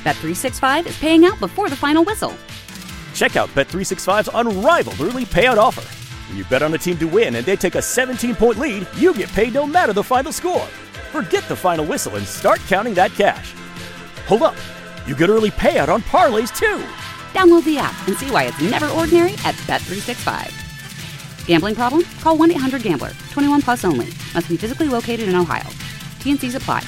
Bet365 is paying out before the final whistle. Check out Bet365's unrivaled early payout offer. When you bet on a team to win and they take a 17-point lead, you get paid no matter the final score. Forget the final whistle and start counting that cash. Hold up. You get early payout on parlays, too. Download the app and see why it's never ordinary at Bet365. Gambling problem? Call 1-800-GAMBLER. 21 plus only. Must be physically located in Ohio. T&Cs apply.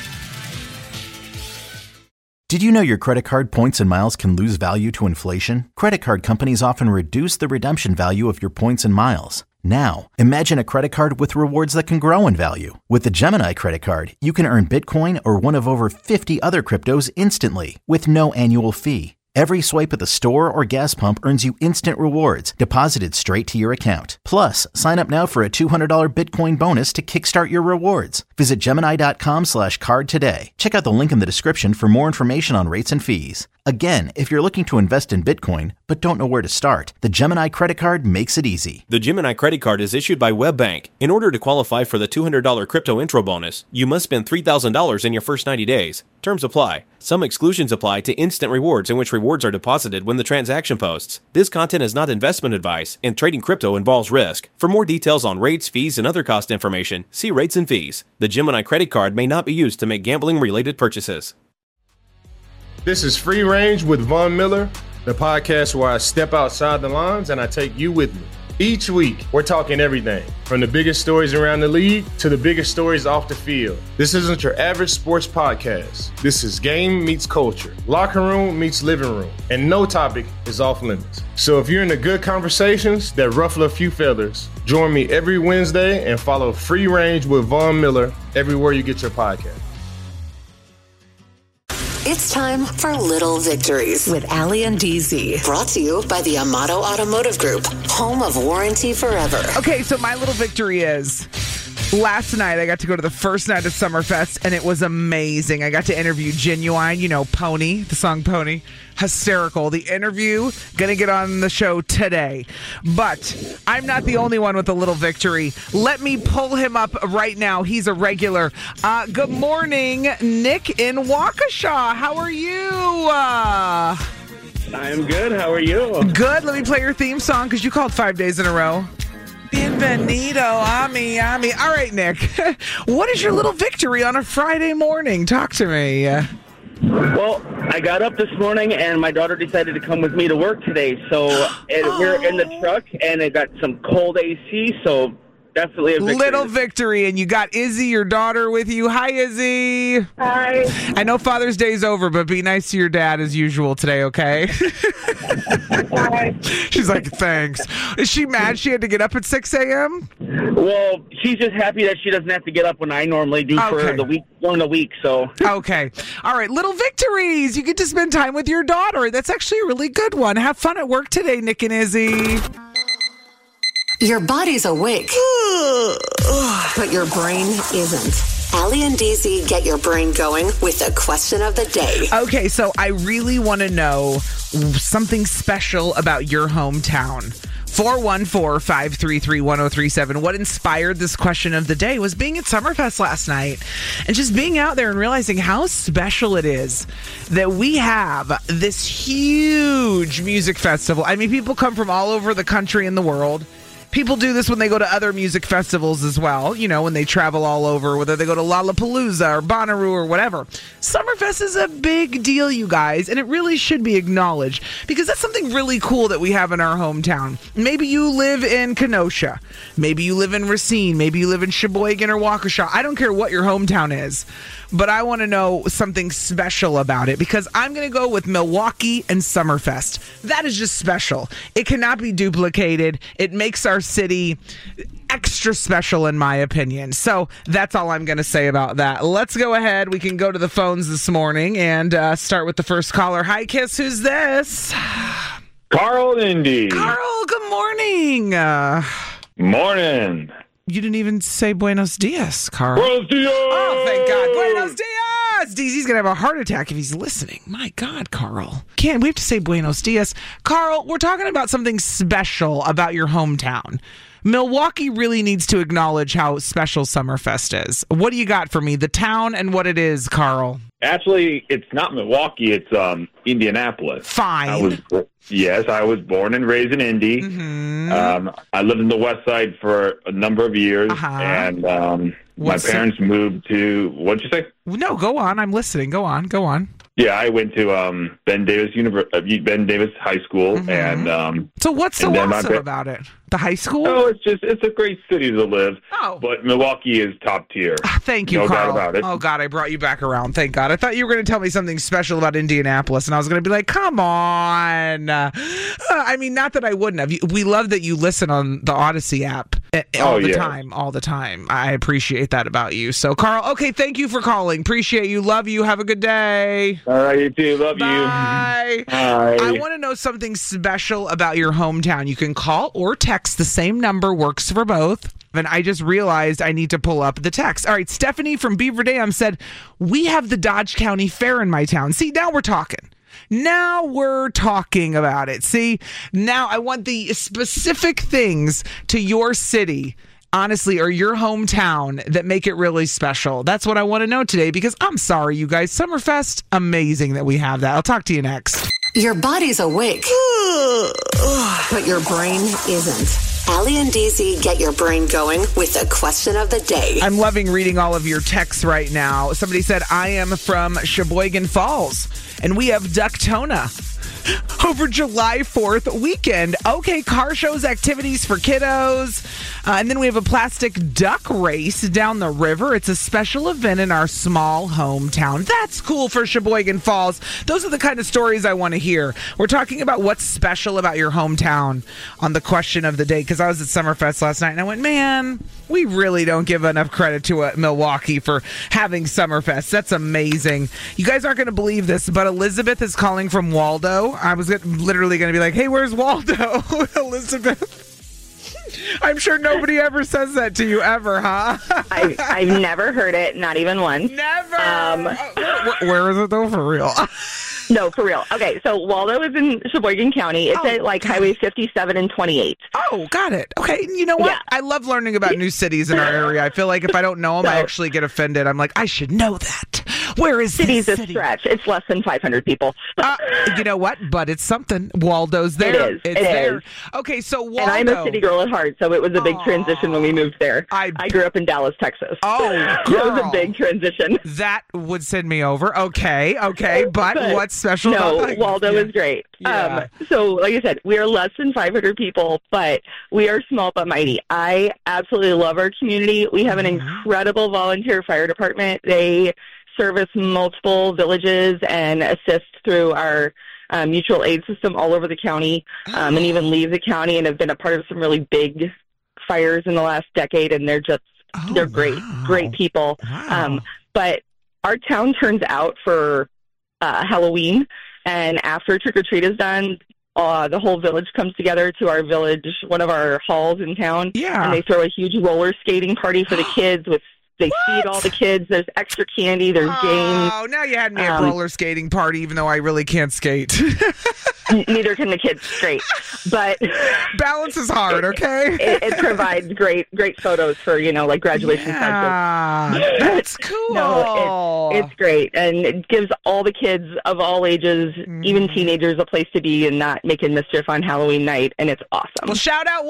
Did you know your credit card points and miles can lose value to inflation? Credit card companies often reduce the redemption value of your points and miles. Now, imagine a credit card with rewards that can grow in value. With the Gemini credit card, you can earn Bitcoin or one of over 50 other cryptos instantly with no annual fee. Every swipe at the store or gas pump earns you instant rewards deposited straight to your account. Plus, sign up now for a $200 Bitcoin bonus to kickstart your rewards. Visit Gemini.com/card today. Check out the link in the description for more information on rates and fees. Again, if you're looking to invest in Bitcoin but don't know where to start, the Gemini credit card makes it easy. The Gemini credit card is issued by WebBank. In order to qualify for the $200 crypto intro bonus, you must spend $3,000 in your first 90 days. Terms apply. Some exclusions apply to instant rewards, in which rewards are deposited when the transaction posts. This content is not investment advice, and trading crypto involves risk. For more details on rates, fees, and other cost information, see rates and fees. The Gemini credit card may not be used to make gambling-related purchases. This is Free Range with Von Miller, the podcast where I step outside the lines and I take you with me. Each week, we're talking everything from the biggest stories around the league to the biggest stories off the field. This isn't your average sports podcast. This is game meets culture, locker room meets living room, and no topic is off limits. So if you're into good conversations that ruffle a few feathers, join me every Wednesday and follow Free Range with Von Miller everywhere you get your podcast. It's time for Little Victories with Allie and DZ. Brought to you by the Amato Automotive Group, home of warranty forever. Okay, so my little victory is last night I got to go to the first night of Summerfest, and it was amazing. I got to interview Genuine, you know, Pony, the song Pony. Hysterical. The interview, gonna get on the show today. But I'm not the only one with a little victory. Let me pull him up right now. He's a regular. Good morning, Nick in Waukesha. How are you? I'm good. How are you? Good. Let me play your theme song because you called 5 days in a row. Bienvenido, ami. All right, Nick. What is your little victory on a Friday morning? Talk to me. Well, I got up this morning and my daughter decided to come with me to work today. So we're in the truck and it got some cold AC. So definitely a victory. Little victory. And you got Izzy, your daughter, with you. Hi, Izzy. Hi. I know Father's Day's over, but be nice to your dad as usual today, okay? Hi. She's like, thanks. Is she mad she had to get up at 6 a.m.? Well, she's just happy that she doesn't have to get up when I normally do for the week, during the week. So okay. All right. Little victories. You get to spend time with your daughter. That's actually a really good one. Have fun at work today, Nick and Izzy. Your body's awake, but your brain isn't. Allie and DZ get your brain going with the question of the day. Okay, so I really want to know something special about your hometown. 414-533-1037. What inspired this question of the day was being at Summerfest last night and just being out there and realizing how special it is that we have this huge music festival. I mean, people come from all over the country and the world. People do this when they go to other music festivals as well, you know, when they travel all over, whether they go to Lollapalooza or Bonnaroo or whatever. Summerfest is a big deal, you guys, and it really should be acknowledged because that's something really cool that we have in our hometown. Maybe you live in Kenosha. Maybe you live in Racine. Maybe you live in Sheboygan or Waukesha. I don't care what your hometown is, but I want to know something special about it because I'm going to go with Milwaukee and Summerfest. That is just special. It cannot be duplicated. It makes our city extra special in my opinion. So that's all I'm going to say about that. Let's go ahead. We can go to the phones this morning and start with the first caller. Hi, Kiss. Who's this? Carl Indy. Carl, good morning. Morning. You didn't even say buenos dias, Carl. Buenos dias! Oh, thank God. Buenos dias! DZ's going to have a heart attack if he's listening. My God, Carl. We have to say buenos dias. Carl, we're talking about something special about your hometown. Milwaukee really needs to acknowledge how special Summerfest is. What do you got for me? The town and what it is, Carl. Actually, it's not Milwaukee. It's Indianapolis. Fine. I was born and raised in Indy. Mm-hmm. I lived in the West Side for a number of years, and my parents moved to. What'd you say? No, go on. I'm listening. Go on. Yeah, I went to Ben Davis High School, and so what's so awesome about it? The high school? Oh, it's a great city to live. Oh, but Milwaukee is top tier. Thank you, no Carl. doubt about it. Oh God, I brought you back around. Thank God. I thought you were going to tell me something special about Indianapolis, and I was going to be like, "Come on." I mean, not that I wouldn't have. We love that you listen on the Odyssey app all the time. I appreciate that about you. So, Carl, okay, thank you for calling. Appreciate you. Love you. Have a good day. All right, you too. Love Bye. you. Bye. I want to know something special about your hometown. You can call or text. The same number works for both. And I just realized I need to pull up the text. All right, Stephanie from Beaver Dam said, we have the Dodge County Fair in my town. See, now we're talking. Now we're talking about it. See, now I want the specific things to your city, honestly, or your hometown that make it really special. That's what I want to know today, because I'm sorry, you guys. Summerfest, amazing that we have that. I'll talk to you next. Your body's awake, but your brain isn't. Allie and DZ get your brain going with the question of the day. I'm loving reading all of your texts right now. Somebody said, I am from Sheboygan Falls, and we have Ducktona over July 4th weekend. Okay, car shows, activities for kiddos. And then we have a plastic duck race down the river. It's a special event in our small hometown. That's cool for Sheboygan Falls. Those are the kind of stories I want to hear. We're talking about what's special about your hometown on the question of the day, because I was at Summerfest last night and I went, man, we really don't give enough credit to Milwaukee for having Summerfest. That's amazing. You guys aren't going to believe this, but Elizabeth is calling from Waldo. I was literally going to be like, hey, where's Waldo? Elizabeth. I'm sure nobody ever says that to you ever, huh? I've never heard it, not even once. Never. Where is it though, for real? No, for real. Okay, so Waldo is in Sheboygan County. It's at Highway 57 and 28. Oh, got it. Okay, you know what? Yeah. I love learning about new cities in our area. I feel like if I don't know them, I actually get offended. I'm like, I should know that. Where is City's this a stretch. It's less than 500 people. You know what? But it's something. Waldo's there. It is. It's there. Okay, so Waldo. And I'm a city girl at heart, so it was a big transition when we moved there. I grew up in Dallas, Texas. Oh, girl. It was a big transition. That would send me over. Okay. But what's special about that? Waldo is great. Yeah. So, like I said, we are less than 500 people, but we are small but mighty. I absolutely love our community. We have an incredible volunteer fire department. They service multiple villages and assist through our mutual aid system all over the county, and even leave the county, and have been a part of some really big fires in the last decade, and they're great people. Wow. But our town turns out for Halloween, and after trick-or-treat is done, the whole village comes together to our village, one of our halls in town, and they throw a huge roller skating party for the kids with They feed all the kids. There's extra candy. There's games. Oh, now you had me at roller skating party, even though I really can't skate. Neither can the kids straight. But balance is hard, okay? It provides great photos for, like graduation photos. That's cool. No, it's great. And it gives all the kids of all ages, even teenagers, a place to be and not making mischief on Halloween night. And it's awesome. Well, shout out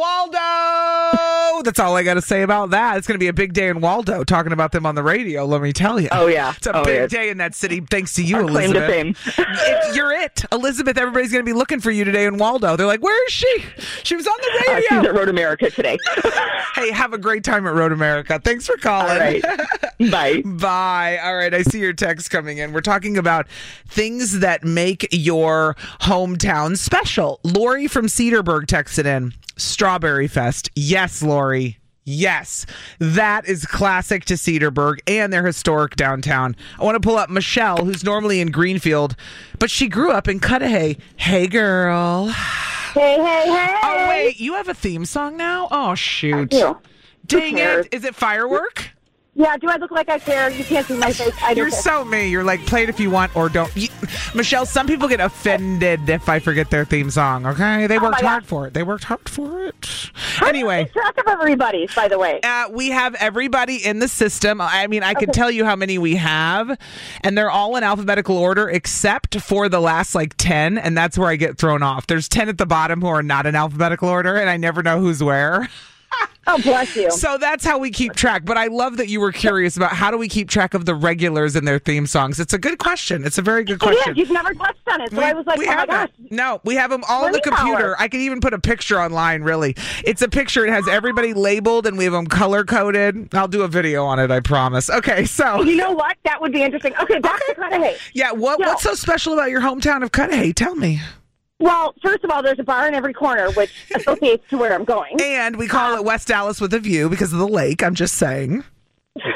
Waldo! That's all I got to say about that. It's going to be a big day in Waldo, talking about them on the radio, let me tell you. Oh, yeah. It's a big day in that city, thanks to you, Our Elizabeth. claim to fame. You're it. Elizabeth, everybody's going to be looking for you today in Waldo. They're like, where is she? She was on the radio. She's at Road America today. Hey, have a great time at Road America. Thanks for calling. All right. Bye. Bye. All right, I see your text coming in. We're talking about things that make your hometown special. Lori from Cedarburg texted in, Strawberry Fest. Yes, Lori. Yes, that is classic to Cedarburg and their historic downtown. I want to pull up Michelle, who's normally in Greenfield, but she grew up in Cudahy. Hey, girl. Hey, hey, hey. Oh, wait, you have a theme song now? Oh, shoot. I do. Dang it. Is it Firework? Yeah, do I look like I care? You can't see my face. I don't You're care. so me. You're like, play it if you want or don't. Michelle, some people get offended if I forget their theme song, okay? They worked hard for it. They worked hard for it. Anyway. How do you keep track of everybody's, by the way? We have everybody in the system. I mean, I can tell you how many we have, and they're all in alphabetical order except for the last, 10, and that's where I get thrown off. There's 10 at the bottom who are not in alphabetical order, and I never know who's where. Oh, bless you. So that's how we keep track. But I love that you were curious about how do we keep track of the regulars and their theme songs. It's a good question. It's a very good question. It is. You've never touched on it. So I was like, oh, my gosh. No, we have them all on the computer. I can even put a picture online, really. It's a picture. It has everybody labeled, and we have them color-coded. I'll do a video on it, I promise. Okay, so. You know what? That would be interesting. Okay, back to Cudahy. Yeah, what's so special about your hometown of Cudahy? Tell me. Well, first of all, there's a bar in every corner, which associates to where I'm going. And we call it West Dallas with a view because of the lake. I'm just saying. You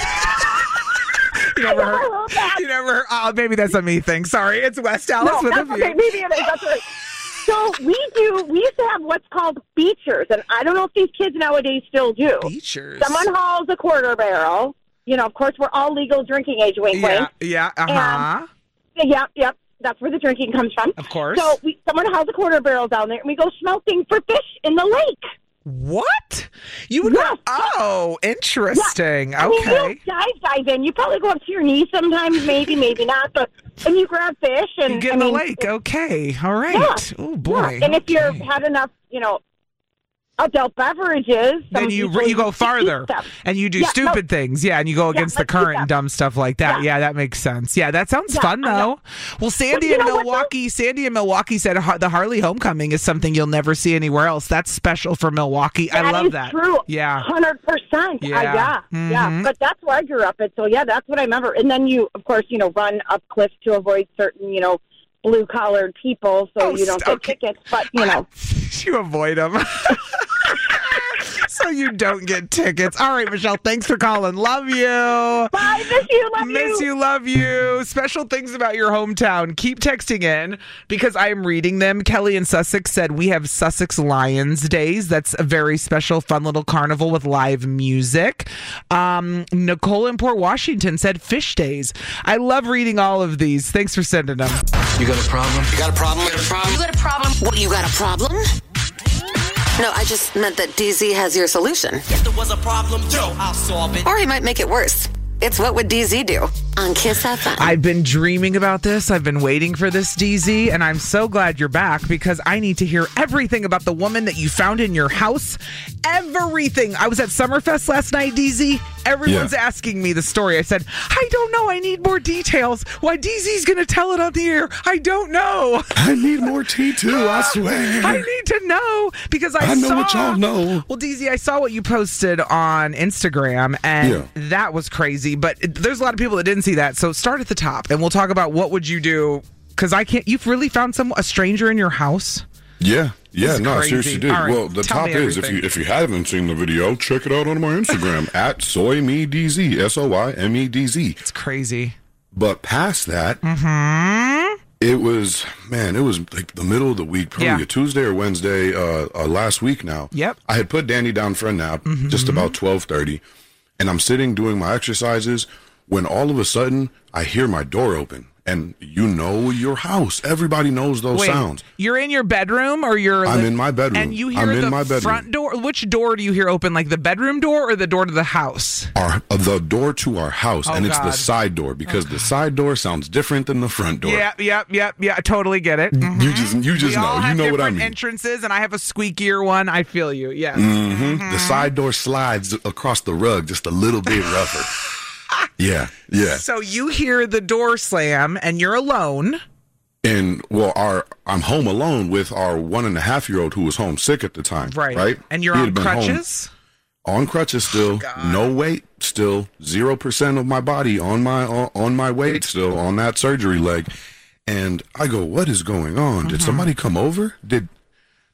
never heard? Oh, maybe that's a me thing. Sorry, it's West Dallas with a view. Okay, maybe it is. That's right. So we used to have what's called beachers, and I don't know if these kids nowadays still do. Beachers. Someone hauls a quarter barrel. You know, of course, we're all legal drinking age, wink, wink. Yeah, Yep. That's where the drinking comes from. Of course. So someone has a quarter barrel down there, and we go smelting for fish in the lake. What? You would go? Oh, interesting. Yeah. Okay. I mean, you don't dive in. You probably go up to your knees sometimes, maybe not. But and you grab fish and you get in the lake. Okay. All right. Yeah. Oh boy. Yeah. And if you've had enough, adult beverages, then you go farther and you do stupid things. Yeah, and you go against the current and dumb stuff like that. Yeah, that makes sense. Yeah, that sounds fun though. Well, Sandy in Milwaukee said the Harley Homecoming is something you'll never see anywhere else. That's special for Milwaukee. I love that. True. Yeah. 100%. Yeah. But that's where I grew up at. So yeah, that's what I remember. And then you, of course, run up cliffs to avoid certain, blue-collared people so you don't get tickets. But, you avoid them. So you don't get tickets. All right, Michelle, thanks for calling. Love you. Bye. Miss you. Love you. Miss you. Love you. Special things about your hometown. Keep texting in because I am reading them. Kelly in Sussex said we have Sussex Lions Days. That's a very special, fun little carnival with live music. Nicole in Port Washington said Fish Days. I love reading all of these. Thanks for sending them. You got a problem? You got a problem? You got a problem? You got a problem? What, you got a problem? No, I just meant that DZ has your solution. If there was a problem, I'll solve it. Or he might make it worse. It's What Would DZ Do on Kiss FM. I've been dreaming about this. I've been waiting for this, DZ, and I'm so glad you're back because I need to hear everything about the woman that you found in your house. Everything. I was at Summerfest last night, DZ. Everyone's asking me the story. I said, I don't know. I need more details. Why DZ's going to tell it on the air? I don't know. I need more tea, too, I swear. I need to know because I know what y'all know. Well, DZ, I saw what you posted on Instagram, and that was crazy. But there's a lot of people that didn't see that. So start at the top, and we'll talk about what would you do. Because you've really found a stranger in your house? Yeah. Yeah, no, crazy. Seriously did. Right, well, the top is, if you haven't seen the video, check it out on my Instagram, at SoyMeDZ, SoyMeDZ. It's crazy. But past that, it was like the middle of the week, probably a Tuesday or Wednesday, last week now. Yep. I had put Danny down for a nap, just about 12:30, and I'm sitting doing my exercises when all of a sudden I hear my door open. And your house. Everybody knows those sounds. You're in your bedroom or I'm in my bedroom. And you hear the front door. Which door do you hear open? Like the bedroom door or the door to the house? The door to our house. And it's the side door because the side door sounds different than the front door. Yeah. I totally get it. You just know. You know what I mean. Entrances, and I have a squeakier one. I feel you. Yes. The side door slides across the rug just a little bit rougher. Yeah. So you hear the door slam, and you're alone. And I'm home alone with our 1.5-year-old who was homesick at the time. Right. And you're on crutches. On crutches still, no weight still, 0% of my body on my weight still on that surgery leg. And I go, what is going on? Did somebody come over?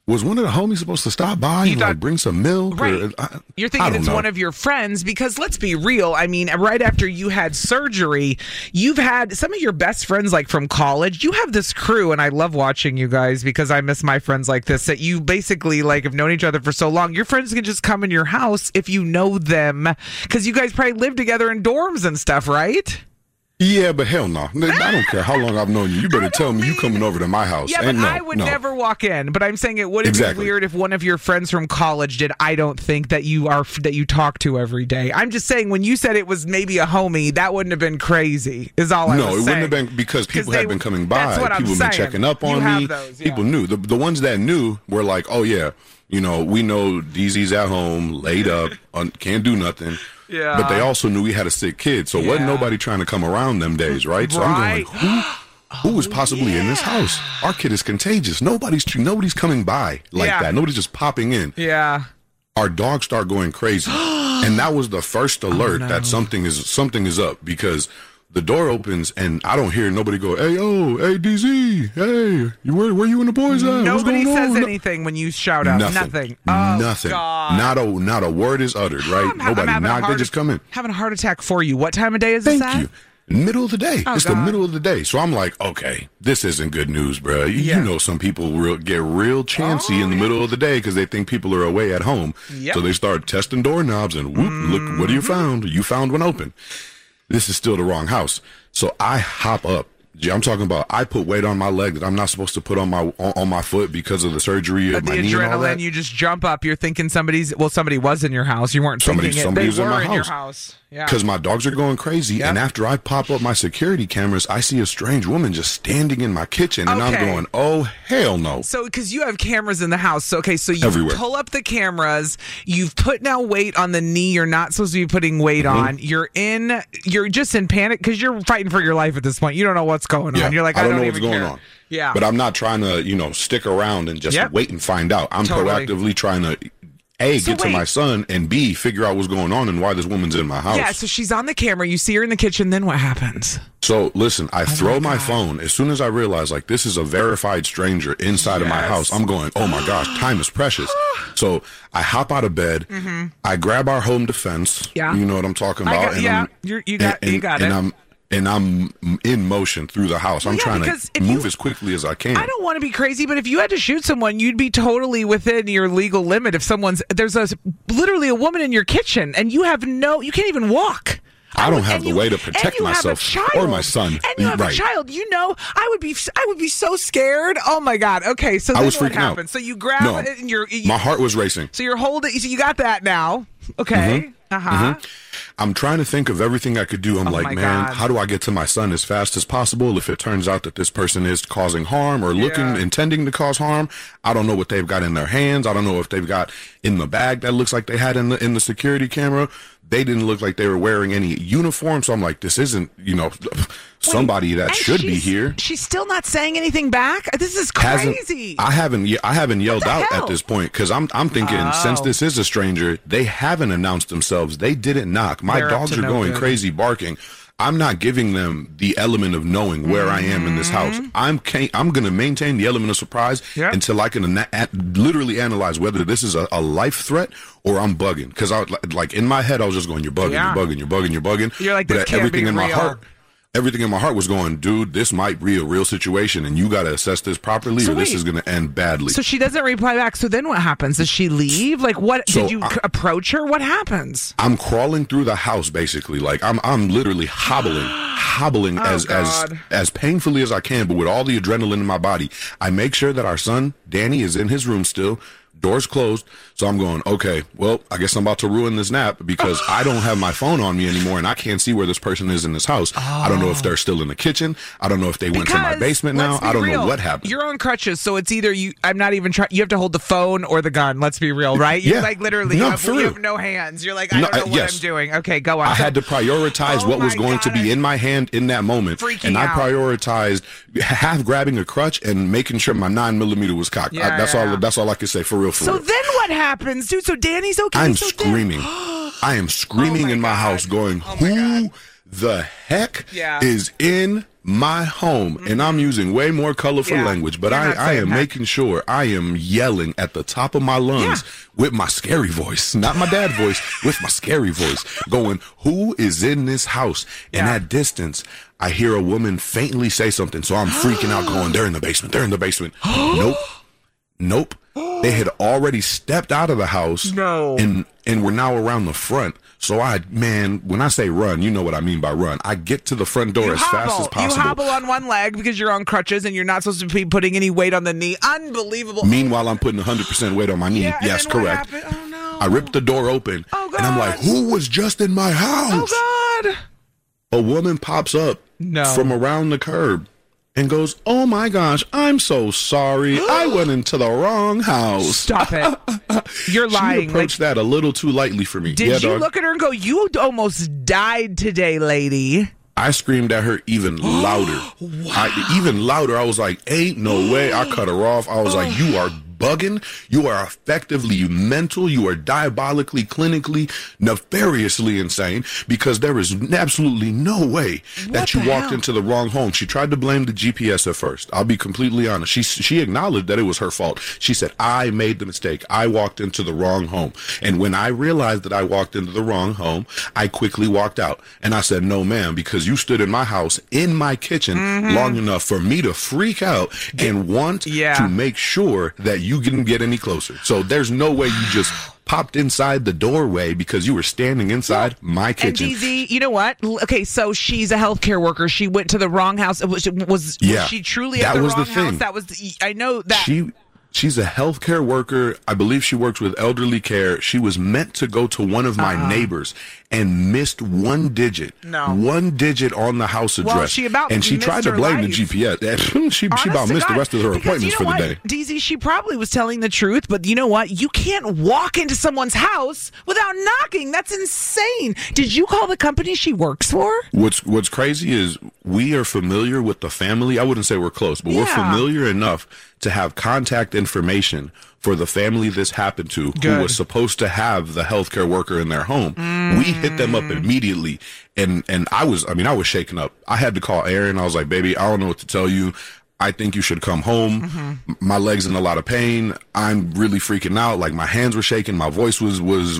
Was one of the homies supposed to stop by and like bring some milk? Right. You're thinking it's one of your friends because let's be real. I mean, right after you had surgery, you've had some of your best friends like from college. You have this crew, and I love watching you guys because I miss my friends like this, that you basically like have known each other for so long. Your friends can just come in your house if you know them because you guys probably live together in dorms and stuff, right? Yeah, but hell no. I don't care how long I've known you. You better tell me you coming over to my house. Yeah, but I would never walk in. But I'm saying it wouldn't be weird if one of your friends from college did. I don't think that you talk to every day. I'm just saying when you said it was maybe a homie, that wouldn't have been crazy. Is all I was saying. No, it wouldn't have been because people had been coming by. That's what I'm people saying. Been checking up on me. Those, people knew. The ones that knew were like, oh yeah, we know DZ's at home, laid up, can't do nothing. Yeah. But they also knew we had a sick kid, so wasn't nobody trying to come around them days, right? So I'm going, who is possibly in this house? Our kid is contagious. Nobody's coming by like that. Nobody's just popping in. Yeah. Our dogs start going crazy, and that was the first alert that something is up because the door opens and I don't hear nobody go, hey DZ, hey, where you and the boys at? Nobody says anything when you shout out. Nothing. Oh, nothing. God. Not a word is uttered, right? Nobody knocked. They just come in. Having a heart attack for you. What time of day is this at? Thank you. Middle of the day. It's the middle of the day. So I'm like, okay, this isn't good news, bro. You know some people get real chancy in the middle of the day because they think people are away at home. Yep. So they start testing doorknobs and whoop, look, what do you found? You found one open. This is still the wrong house. So I hop up. I'm talking about I put weight on my leg that I'm not supposed to put on my foot because of the surgery of my knee and all that. You just jump up. You're thinking somebody was in your house. You weren't thinking it. They were in your house. Yeah. Because my dogs are going crazy. Yep. And after I pop up my security cameras, I see a strange woman just standing in my kitchen. And I'm going, oh, hell no. So because you have cameras in the house. So you everywhere. Pull up the cameras. You've put now weight on the knee you're not supposed to be putting weight on. You're just in panic because you're fighting for your life at this point. You don't know what's going on. You're like, I don't know what's going on. Yeah. But I'm not trying to, stick around and just wait and find out. I'm proactively trying to get to my son, and B, figure out what's going on and why this woman's in my house. Yeah, so she's on the camera. You see her in the kitchen. Then what happens? So, listen, I throw my phone. As soon as I realize, this is a verified stranger inside of my house, I'm going, oh, my gosh, time is precious. So I hop out of bed. Mm-hmm. I grab our home defense. Yeah. You know what I'm talking about? You got it. And I'm in motion through the house. I'm trying to move as quickly as I can. I don't want to be crazy, but if you had to shoot someone, you'd be totally within your legal limit. If there's literally a woman in your kitchen and you can't even walk. I don't have the way to protect myself or my son. And you have a child. I would be so scared. Oh my God. Okay, so then what happens? So you grab it and my heart was racing. So you're holding. So you got that now. Okay. Mm-hmm. Mm-hmm. I'm trying to think of everything I could do. I'm like, man, how do I get to my son as fast as possible? If it turns out that this person is causing harm or intending to cause harm, I don't know what they've got in their hands. I don't know if they've got in the bag that looks like they had in the security camera. They didn't look like they were wearing any uniform. So I'm like, this isn't, somebody that should be here. She's still not saying anything back? This is crazy. I haven't yelled out at this point because I'm thinking since this is a stranger, they haven't announced themselves. They didn't knock. My dogs are going crazy barking. I'm not giving them the element of knowing where I am in this house. I'm going to maintain the element of surprise until I can literally analyze whether this is a life threat or I'm bugging. Because in my head, I was just going, you're bugging, you're bugging. You're like, this can't be real. Everything in my heart was going, dude, this might be a real situation, and you got to assess this properly, or this is going to end badly. So she doesn't reply back. So then what happens? Does she leave? Did you approach her? What happens? I'm crawling through the house, basically. I'm literally hobbling as painfully as I can, but with all the adrenaline in my body. I make sure that our son, Danny, is in his room still. Doors closed. So I'm going, okay, well, I guess I'm about to ruin this nap because I don't have my phone on me anymore and I can't see where this person is in this house. I don't know if they're still in the kitchen. I don't know if they went to my basement now. I don't know what happened. You're on crutches, so it's either I'm not even trying. You have to hold the phone or the gun. Let's be real, right? You're literally, you have no hands. You're like, I don't know what I'm doing. Okay, go on. I had to prioritize what was going to be in my hand in that moment. Freaking I prioritized half grabbing a crutch and making sure my 9mm was cocked. That's all I could say for real. So then what happens, dude? So Danny's okay. I'm screaming. I am screaming in my house going, who the heck is in my home, and I'm using way more colorful language, but I am making sure I am yelling at the top of my lungs with my scary voice, not my dad voice, with my scary voice, going, who is in this house? And at distance, I hear a woman faintly say something, so I'm freaking out, going, they're in the basement, they're in the basement. Nope. They had already stepped out of the house and were now around the front. So when I say run, you know what I mean by run. I get to the front door as fast as possible. You hobble on one leg because you're on crutches and you're not supposed to be putting any weight on the knee. Unbelievable. Meanwhile, I'm putting 100% weight on my knee. Yes, correct. Oh, no. I ripped the door open, and I'm like, who was just in my house? Oh, God. A woman pops up from around the curb and goes, oh, my gosh, I'm so sorry. I went into the wrong house. Stop it. You're lying. She approached that a little too lightly for me. Did you look at her and go, you almost died today, lady? I screamed at her even louder. Even louder. I was like, ain't no way. I cut her off. I was like, you are bugging. You are effectively mental. You are diabolically, clinically, nefariously insane, because there is absolutely no way that you walked into the wrong home. She tried to blame the GPS at first. I'll be completely honest. She acknowledged that it was her fault. She said, I made the mistake. I walked into the wrong home. And when I realized that I walked into the wrong home, I quickly walked out. And I said, no, ma'am, because you stood in my house, in my kitchen, long enough for me to freak out and want to make sure that you didn't get any closer. So there's no way you just popped inside the doorway because you were standing inside my kitchen. And DZ, you know what? Okay, so she's a healthcare worker. She went to the wrong house. Was she truly at the wrong house? That was I know that. She's a healthcare worker. I believe she works with elderly care. She was meant to go to one of my neighbors and missed one digit. One digit on the house address. She tried to blame the GPS. she about missed the rest of her appointments for the day. DZ, she probably was telling the truth, but you know what? You can't walk into someone's house without knocking. That's insane. Did you call the company she works for? What's crazy is we are familiar with the family. I wouldn't say we're close, but we're familiar enough to have contact information for the family this happened to, who was supposed to have the healthcare worker in their home. We hit them up immediately, and I was shaken up. I had to call Aaron. I was like, baby, I don't know what to tell you. I think you should come home. My leg's in a lot of pain. I'm really freaking out. Like, my hands were shaking. My voice was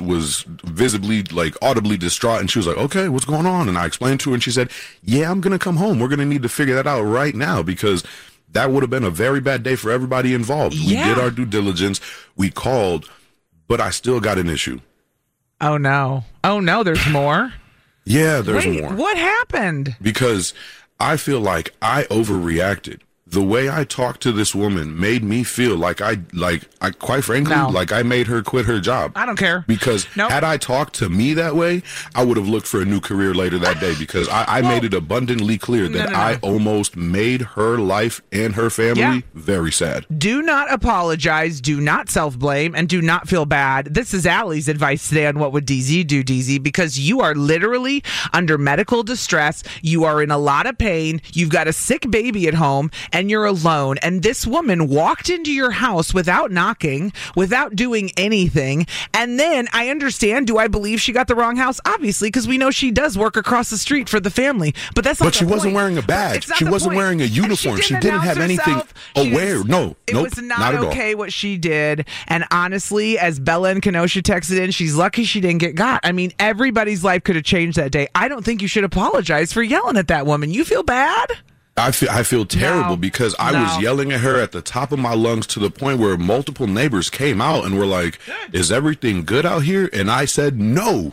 visibly, like, audibly distraught. And she was like, okay, what's going on? And I explained to her, and she said, yeah, I'm going to come home. We're going to need to figure that out right now, because that would have been a very bad day for everybody involved. We did our due diligence. We called, but I still got an issue. Oh, no. There's more? Yeah, there's more. What happened? Because I feel like I overreacted. The way I talked to this woman made me feel like I quite frankly, like I made her quit her job. I don't care. Because had I talked to me that way, I would have looked for a new career later that day, because I made it abundantly clear that I almost made her life and her family very sad. Do not apologize, do not self-blame, and do not feel bad. This is Allie's advice today on What Would DZ Do, DZ, because you are literally under medical distress. You are in a lot of pain. You've got a sick baby at home, and you're alone, and this woman walked into your house without knocking, without doing anything, and then I understand, do I believe she got the wrong house? Obviously, because we know she does work across the street for the family, but that's not the point. But she wasn't wearing a badge. She wasn't wearing a uniform. She didn't have anything aware. It was not okay what she did, and honestly, as Bella and Kenosha texted in, she's lucky she didn't get got. I mean, everybody's life could have changed that day. I don't think you should apologize for yelling at that woman. You feel bad? I feel terrible because I was yelling at her at the top of my lungs to the point where multiple neighbors came out and were like, is everything good out here? And I said, no.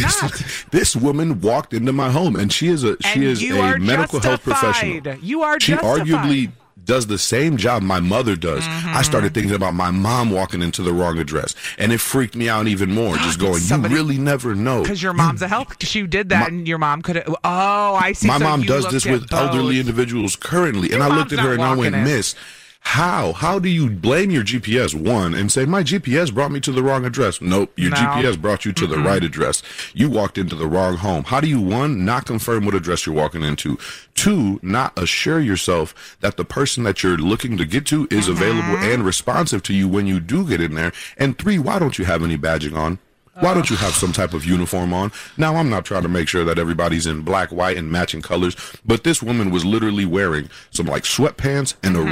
This woman walked into my home, and she is a medical health professional. You are She arguably does the same job my mother does. I started thinking about my mom walking into the wrong address, and it freaked me out even more, just going, you really never know. Because your mom's a health, she did that, and your mom could have, I see. My mom does this with elderly individuals currently, and I looked at her and I went, miss, how do you blame your GPS, one, and say, my GPS brought me to the wrong address? Nope, your GPS brought you to the right address. You walked into the wrong home. How do you, one, not confirm what address you're walking into? Two, not assure yourself that the person that you're looking to get to is available and responsive to you when you do get in there? And three, why don't you have any badging on? Why don't you have some type of uniform on? Now, I'm not trying to make sure that everybody's in black, white, and matching colors, but this woman was literally wearing some like sweatpants and a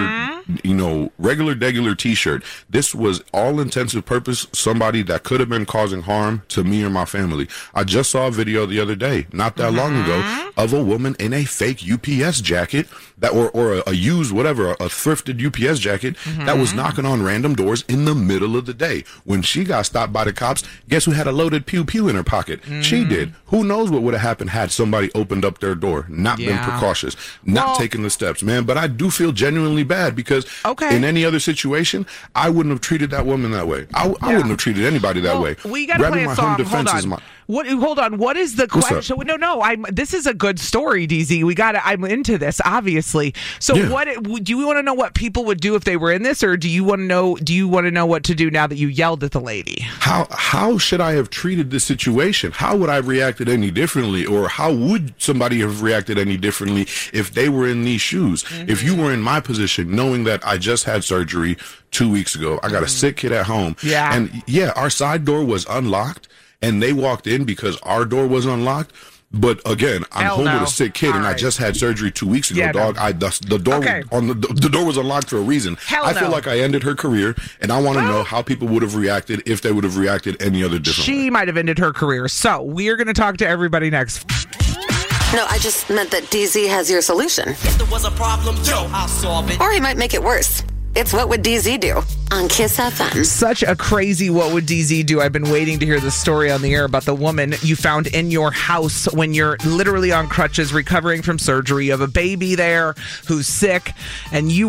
regular t-shirt. This was all intensive purpose somebody that could have been causing harm to me or my family. I just saw a video the other day, not that long ago, of a woman in a fake UPS jacket that or a used whatever, a thrifted UPS jacket that was knocking on random doors in the middle of the day. When she got stopped by the cops, guess who had a loaded pew pew in her pocket? She did. Who knows what would have happened had somebody opened up their door, not been precautious, not taking the steps, man. But I do feel genuinely bad because in any other situation, I wouldn't have treated that woman that way. I wouldn't have treated anybody that way. We got to play a song. Hold on. What is the question? No. This is a good story, DZ. I'm into this, obviously. So, what do you want to know? What people would do if they were in this, or do you want to know? Do you want to know what to do now that you yelled at the lady? How should I have treated this situation? How would I have reacted any differently, or how would somebody have reacted any differently if they were in these shoes? If you were in my position, knowing that I just had surgery 2 weeks ago, I got a sick kid at home, and our side door was unlocked. And they walked in because our door was unlocked. But again, I'm home with a sick kid, and I just had surgery 2 weeks ago, dog. The door was unlocked for a reason. I feel like I ended her career, and I want to know how people would have reacted if they would have reacted any other different way. She might have ended her career. So we're going to talk to everybody next. No, I just meant that DZ has your solution. If there was a problem, I'll solve it. Or he might make it worse. It's What Would DZ Do on Kiss FM. Such a crazy What Would DZ Do. I've been waiting to hear the story on the air about the woman you found in your house when you're literally on crutches recovering from surgery. You have a baby there who's sick, and you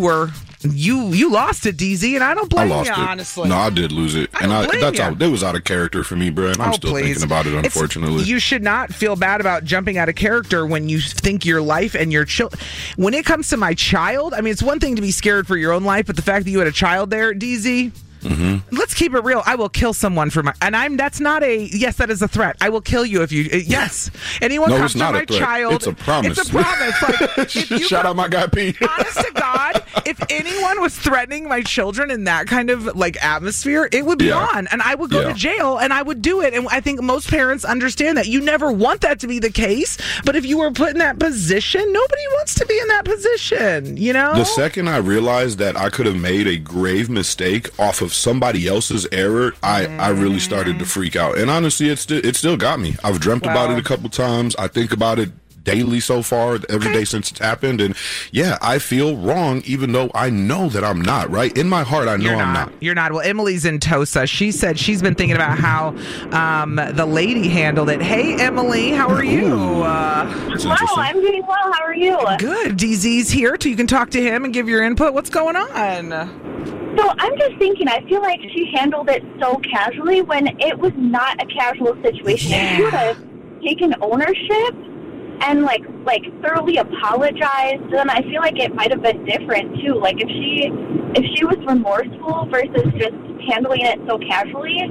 lost it, DZ, and I don't blame you, honestly. No, I did lose it. That was out of character for me, bro, and I'm still thinking about it, unfortunately. You should not feel bad about jumping out of character when you think your life and your child. When it comes to my child, I mean, it's one thing to be scared for your own life, but the fact that you had a child there, DZ... Let's keep it real. I will kill someone for my, and that's not that is a threat. I will kill you if you, yes. Anyone comes to my child. It's a promise. It's a promise. Like, shout out my guy, Pete. Honest to God, if anyone was threatening my children in that kind of like atmosphere, it would be on, and I would go to jail, and I would do it. And I think most parents understand that. You never want that to be the case, but if you were put in that position, nobody wants to be in that position, you know? The second I realized that I could have made a grave mistake off of somebody else's error, I really started to freak out. And honestly, it still got me. I've dreamt about it a couple times. I think about it daily so far, every day since it's happened. And I feel wrong, even though I know that I'm not, right? In my heart, I know I'm not. You're not. Well, Emily's in Tosa. She said she's been thinking about how the lady handled it. Hey, Emily, how are you? Hello, I'm doing well. How are you? Good. DZ's here, so you can talk to him and give your input. What's going on? So I'm just thinking, I feel like she handled it so casually when it was not a casual situation. If she would have taken ownership and like thoroughly apologized, then I feel like it might have been different too. Like if she was remorseful versus just handling it so casually.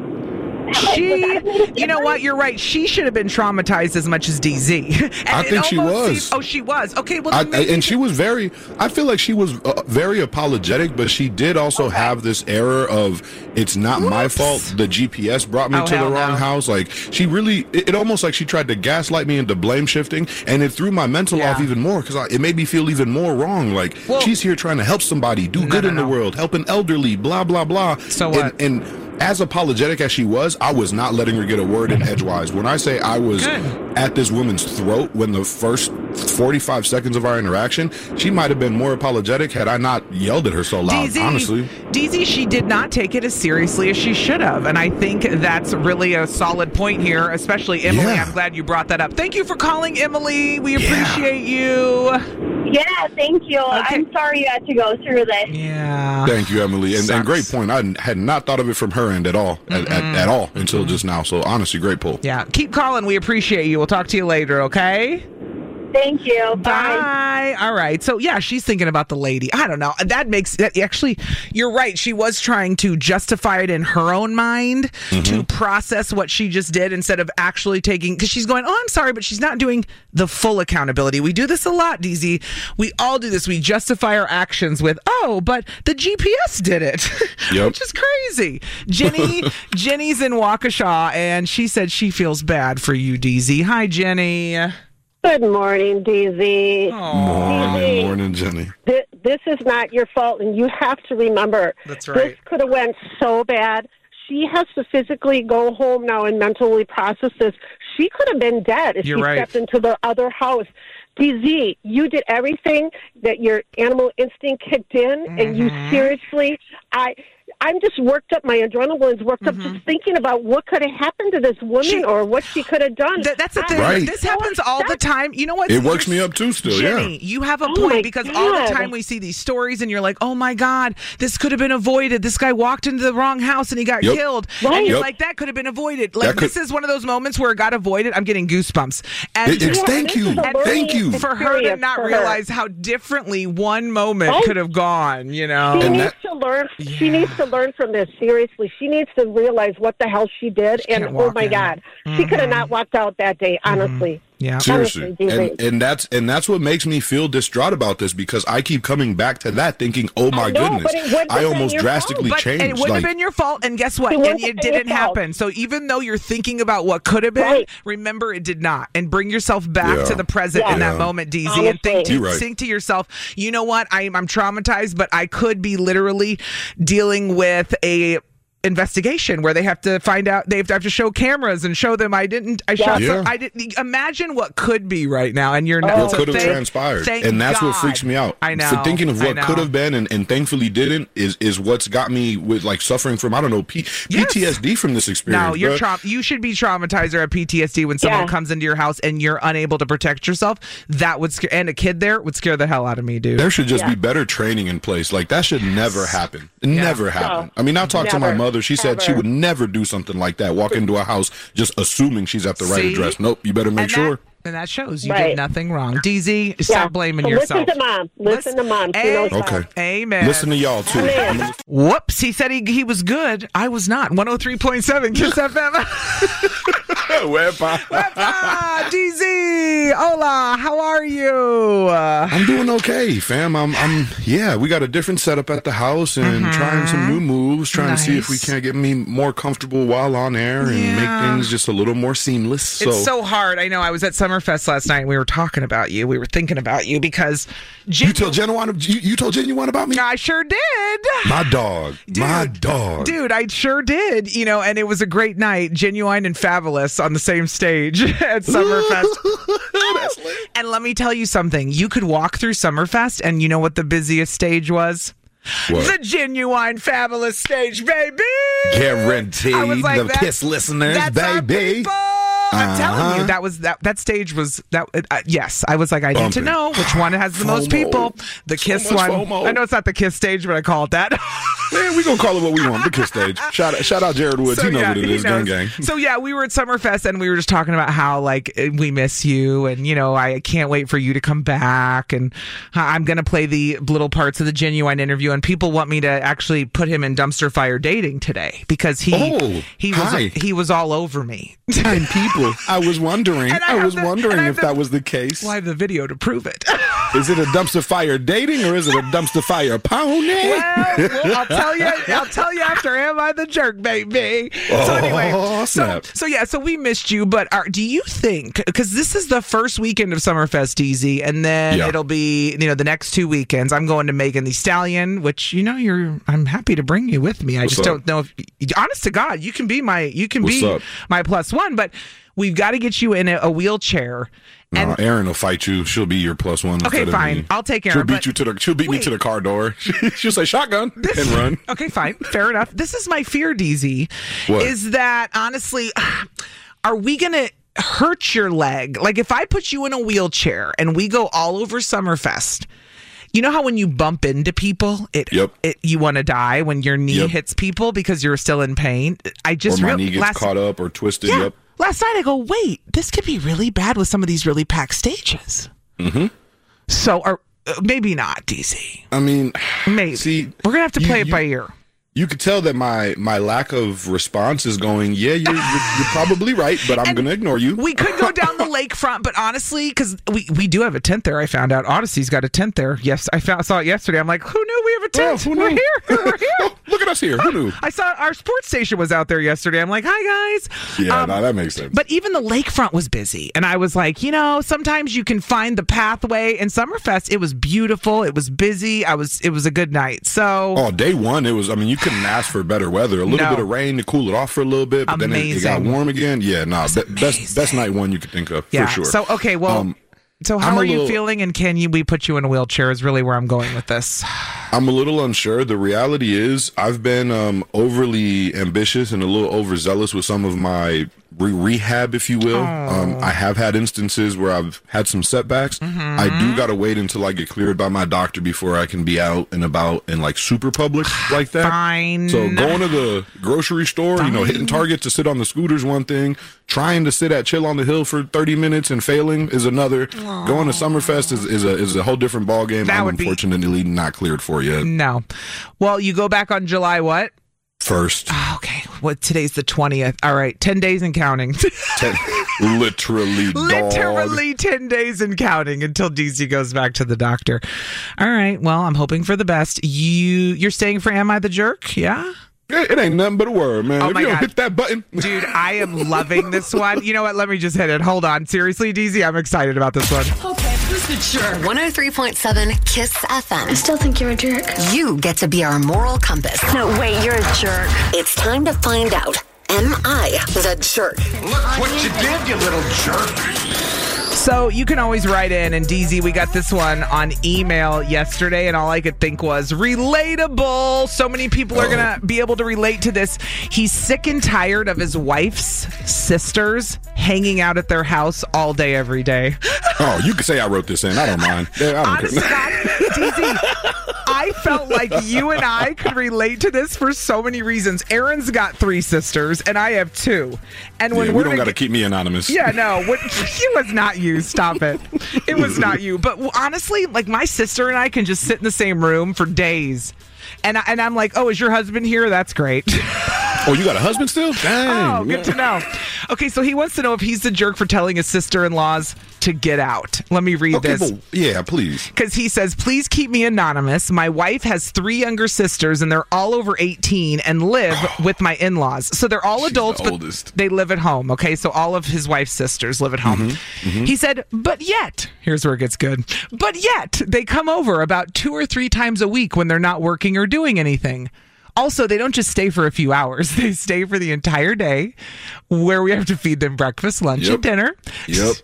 You know what? You're right. She should have been traumatized as much as DZ. I think she was. She was. Okay, well, and she was very. I feel like she was very apologetic, but she did also have this error of it's not my fault. The GPS brought me to the wrong house. Like she really, it almost like she tried to gaslight me into blame shifting, and it threw my mental off even more because it made me feel even more wrong. Like she's here trying to help somebody, do good in the world, help an elderly, blah blah blah. So what? And as apologetic as she was, I was not letting her get a word in edgewise. When I say I was at this woman's throat when the first 45 seconds of our interaction, she might have been more apologetic had I not yelled at her so loud, honestly. DZ, she did not take it as seriously as she should have. And I think that's really a solid point here, especially Emily. I'm glad you brought that up. Thank you for calling, Emily. We appreciate you. Yeah, thank you. Okay. I'm sorry you had to go through this. Yeah. Thank you, Emily. And great point. I had not thought of it from her end at all, at all until just now. So honestly, great pull. Yeah. Keep calling. We appreciate you. We'll talk to you later, okay? Thank you. Bye. All right. So, yeah, she's thinking about the lady. I don't know. Actually, you're right. She was trying to justify it in her own mind to process what she just did instead of actually taking, because she's going, oh, I'm sorry, but she's not doing the full accountability. We do this a lot, DZ. We all do this. We justify our actions with, oh, but the GPS did it, which is crazy. Jenny's in Waukesha, and she said she feels bad for you, DZ. Hi, Jenny. Good morning, DZ. Morning, Jenny. This is not your fault, and you have to remember, that's right. This could have went so bad. She has to physically go home now and mentally process this. She could have been dead if stepped into the other house. DZ, you did everything that your animal instinct kicked in, and you seriously, I'm just worked up. My adrenaline's worked up just thinking about what could have happened to this woman or what she could have done. That's the thing. Right. This happens all the time. You know what? It works me up too still, Jenny, you have a point because all the time we see these stories and you're like, oh my God, this could have been avoided. This guy walked into the wrong house and he got killed. Right. And you're like, that could have been avoided. Like, this is one of those moments where it got avoided. I'm getting goosebumps. And thank you. For her to not realize how differently one moment could have gone, you know. She needs to learn. She needs to learn from this. Seriously, she needs to realize what the hell she did. And oh my God, she could have not walked out that day. Honestly. Yeah, seriously, and that's what makes me feel distraught about this, because I keep coming back to that, thinking, "Oh my goodness, I almost drastically changed." It wouldn't have been your fault, and guess what? And it didn't happen. So even though you're thinking about what could have been, remember it did not, and bring yourself back to the present in that moment, DZ, and think to yourself, you know what? I'm traumatized, but I could be literally dealing with a investigation where they have to find out, they have to show cameras and show them I didn't imagine what could be right now, and you're not. What could have transpired, and that's what freaks me out. I know. So thinking of what could have been and thankfully didn't is what's got me with like suffering from, I don't know, PTSD from this experience. No, you should be traumatized or have PTSD when someone comes into your house and you're unable to protect yourself. That would scare, and a kid there would scare the hell out of me, dude. There should just be better training in place. Like, that should never happen. Never happen. I mean, I talked to my mother. She said she would never do something like that. Walk into a house just assuming she's at the right address. Nope, you better make sure. And that shows you did nothing wrong. DZ, stop blaming yourself. Listen to mom. She knows okay. Amen. Listen to y'all, too. Whoops. He said he was good. I was not. 103.7 Kiss FM. Wepa. DZ. Hola. How are you? I'm doing okay, fam. We got a different setup at the house and trying some new moves, trying to see if we can't get me more comfortable while on air and make things just a little more seamless. It's so hard. I know. I was at Summerfest last night and we were talking about you. We were thinking about you because you told Genuine about me? I sure did. My dog. Dude, I sure did. You know, and it was a great night. Genuine and Fabulous on the same stage at Summerfest. And let me tell you something. You could walk through Summerfest and you know what the busiest stage was? What? The Genuine Fabulous stage, baby. Guaranteed. The Kiss listeners, baby. I'm telling you, that stage was that. Yes, I was like, I need to know which one has the most people. The Kiss one. FOMO. I know it's not the Kiss stage, but I call it that. Man, we gonna call it what we want. The Kiss stage. Shout out Jared Woods. He knows what it is. Gang. So yeah, we were at Summerfest and we were just talking about how like we miss you, and you know I can't wait for you to come back, and I'm gonna play the little parts of the Genuine interview, and people want me to actually put him in dumpster fire dating today because he was all over me. Time people. I was wondering if that was the case. Well, I have the video to prove it. Is it a dumpster fire dating or is it a dumpster fire pony? Well, I'll tell you after. Am I the jerk, baby? So anyway, so we missed you, but do you think, because this is the first weekend of Summerfest, DZ, and then it'll be the next 2 weekends. I'm going to Megan Thee Stallion, which I'm happy to bring you with me. I just don't know if, honest to God, you can be my plus one, but we've got to get you in a wheelchair. And Erin will fight you. She'll be your plus one. Okay, fine. I'll take Erin. She'll beat me to the car door. She'll say shotgun and run. Okay, fine. Fair enough. This is my fear, DZ. What? Is that honestly, are we gonna hurt your leg? Like if I put you in a wheelchair and we go all over Summerfest. You know how when you bump into people, you want to die when your knee hits people because you're still in pain? Or my knee gets caught up or twisted. Yeah. Last night I go, wait, this could be really bad with some of these really packed stages. Mm-hmm. So, maybe not, DZ. I mean, maybe. See, we're going to have to play it by ear. You could tell that my lack of response is going, yeah, you're probably right, but I'm going to ignore you. We could go down the lakefront, but honestly, because we do have a tent there. I found out Odyssey's got a tent there. Yes, saw it yesterday. I'm like, who knew we have a tent? We're here. We're here. Oh, look at us here. Who knew? I saw our sports station was out there yesterday. I'm like, hi, guys. Yeah, that makes sense. But even the lakefront was busy. And I was like, sometimes you can find the pathway. And Summerfest, it was beautiful. It was busy. It was a good night. So. Day one, you couldn't ask for better weather. A little bit of rain to cool it off for a little bit, but then it got warm again. Yeah, best night one you could think of, for sure. So, okay, well, so how are you feeling, and we put you in a wheelchair is really where I'm going with this. I'm a little unsure. The reality is I've been overly ambitious and a little overzealous with some of my rehab, if you will. I have had instances where I've had some setbacks. Mm-hmm. I do got to wait until I get cleared by my doctor before I can be out and about in like super public like that. Fine. So going to the grocery store, hitting Target to sit on the scooter is one thing. Trying to sit at Chill on the Hill for 30 minutes and failing is another. Aww. Going to Summerfest is a whole different ballgame. I'm unfortunately not cleared for yet. No. Well, you go back on July what? 1st. Oh, okay. Today's the 20th. All right. 10 days and counting. Literally 10 days and counting until DC goes back to the doctor. All right. Well, I'm hoping for the best. You're staying for Am I the Jerk? Yeah? It ain't nothing but a word, man. Oh, if you don't hit that button. Dude, I am loving this one. You know what? Let me just hit it. Hold on. Seriously, DZ, I'm excited about this one. Okay, who's the jerk? 103.7 Kiss FM. I still think you're a jerk. You get to be our moral compass. No, wait, you're a jerk. It's time to find out. Am I the jerk? Look what you did, you little jerk. So you can always write in, and DZ, we got this one on email yesterday, and all I could think was relatable. So many people are going to be able to relate to this. He's sick and tired of his wife's sisters hanging out at their house all day, every day. Oh, you could say I wrote this in. I don't mind. Honestly, DZ, I felt like you and I could relate to this for so many reasons. Aaron's got 3 sisters, and I have 2. And when we don't got to keep me anonymous. Yeah, no, it was not you. Stop it. It was not you. But honestly, like my sister and I can just sit in the same room for days. And I'm like, oh, is your husband here? That's great. Oh, you got a husband still? Dang. Oh, good to know. Okay, so he wants to know if he's the jerk for telling his sister-in-laws to get out. Let me read this. Well, yeah, please. Because he says, please keep me anonymous. My wife has 3 younger sisters, and they're all over 18 and live with my in-laws. So they're all adults, but they live at home, okay? So all of his wife's sisters live at home. Mm-hmm. He said, but yet, here's where it gets good, but yet they come over about 2 or 3 times a week when they're not working or doing anything. Also, they don't just stay for a few hours. They stay for the entire day where we have to feed them breakfast, lunch, and dinner. Yep.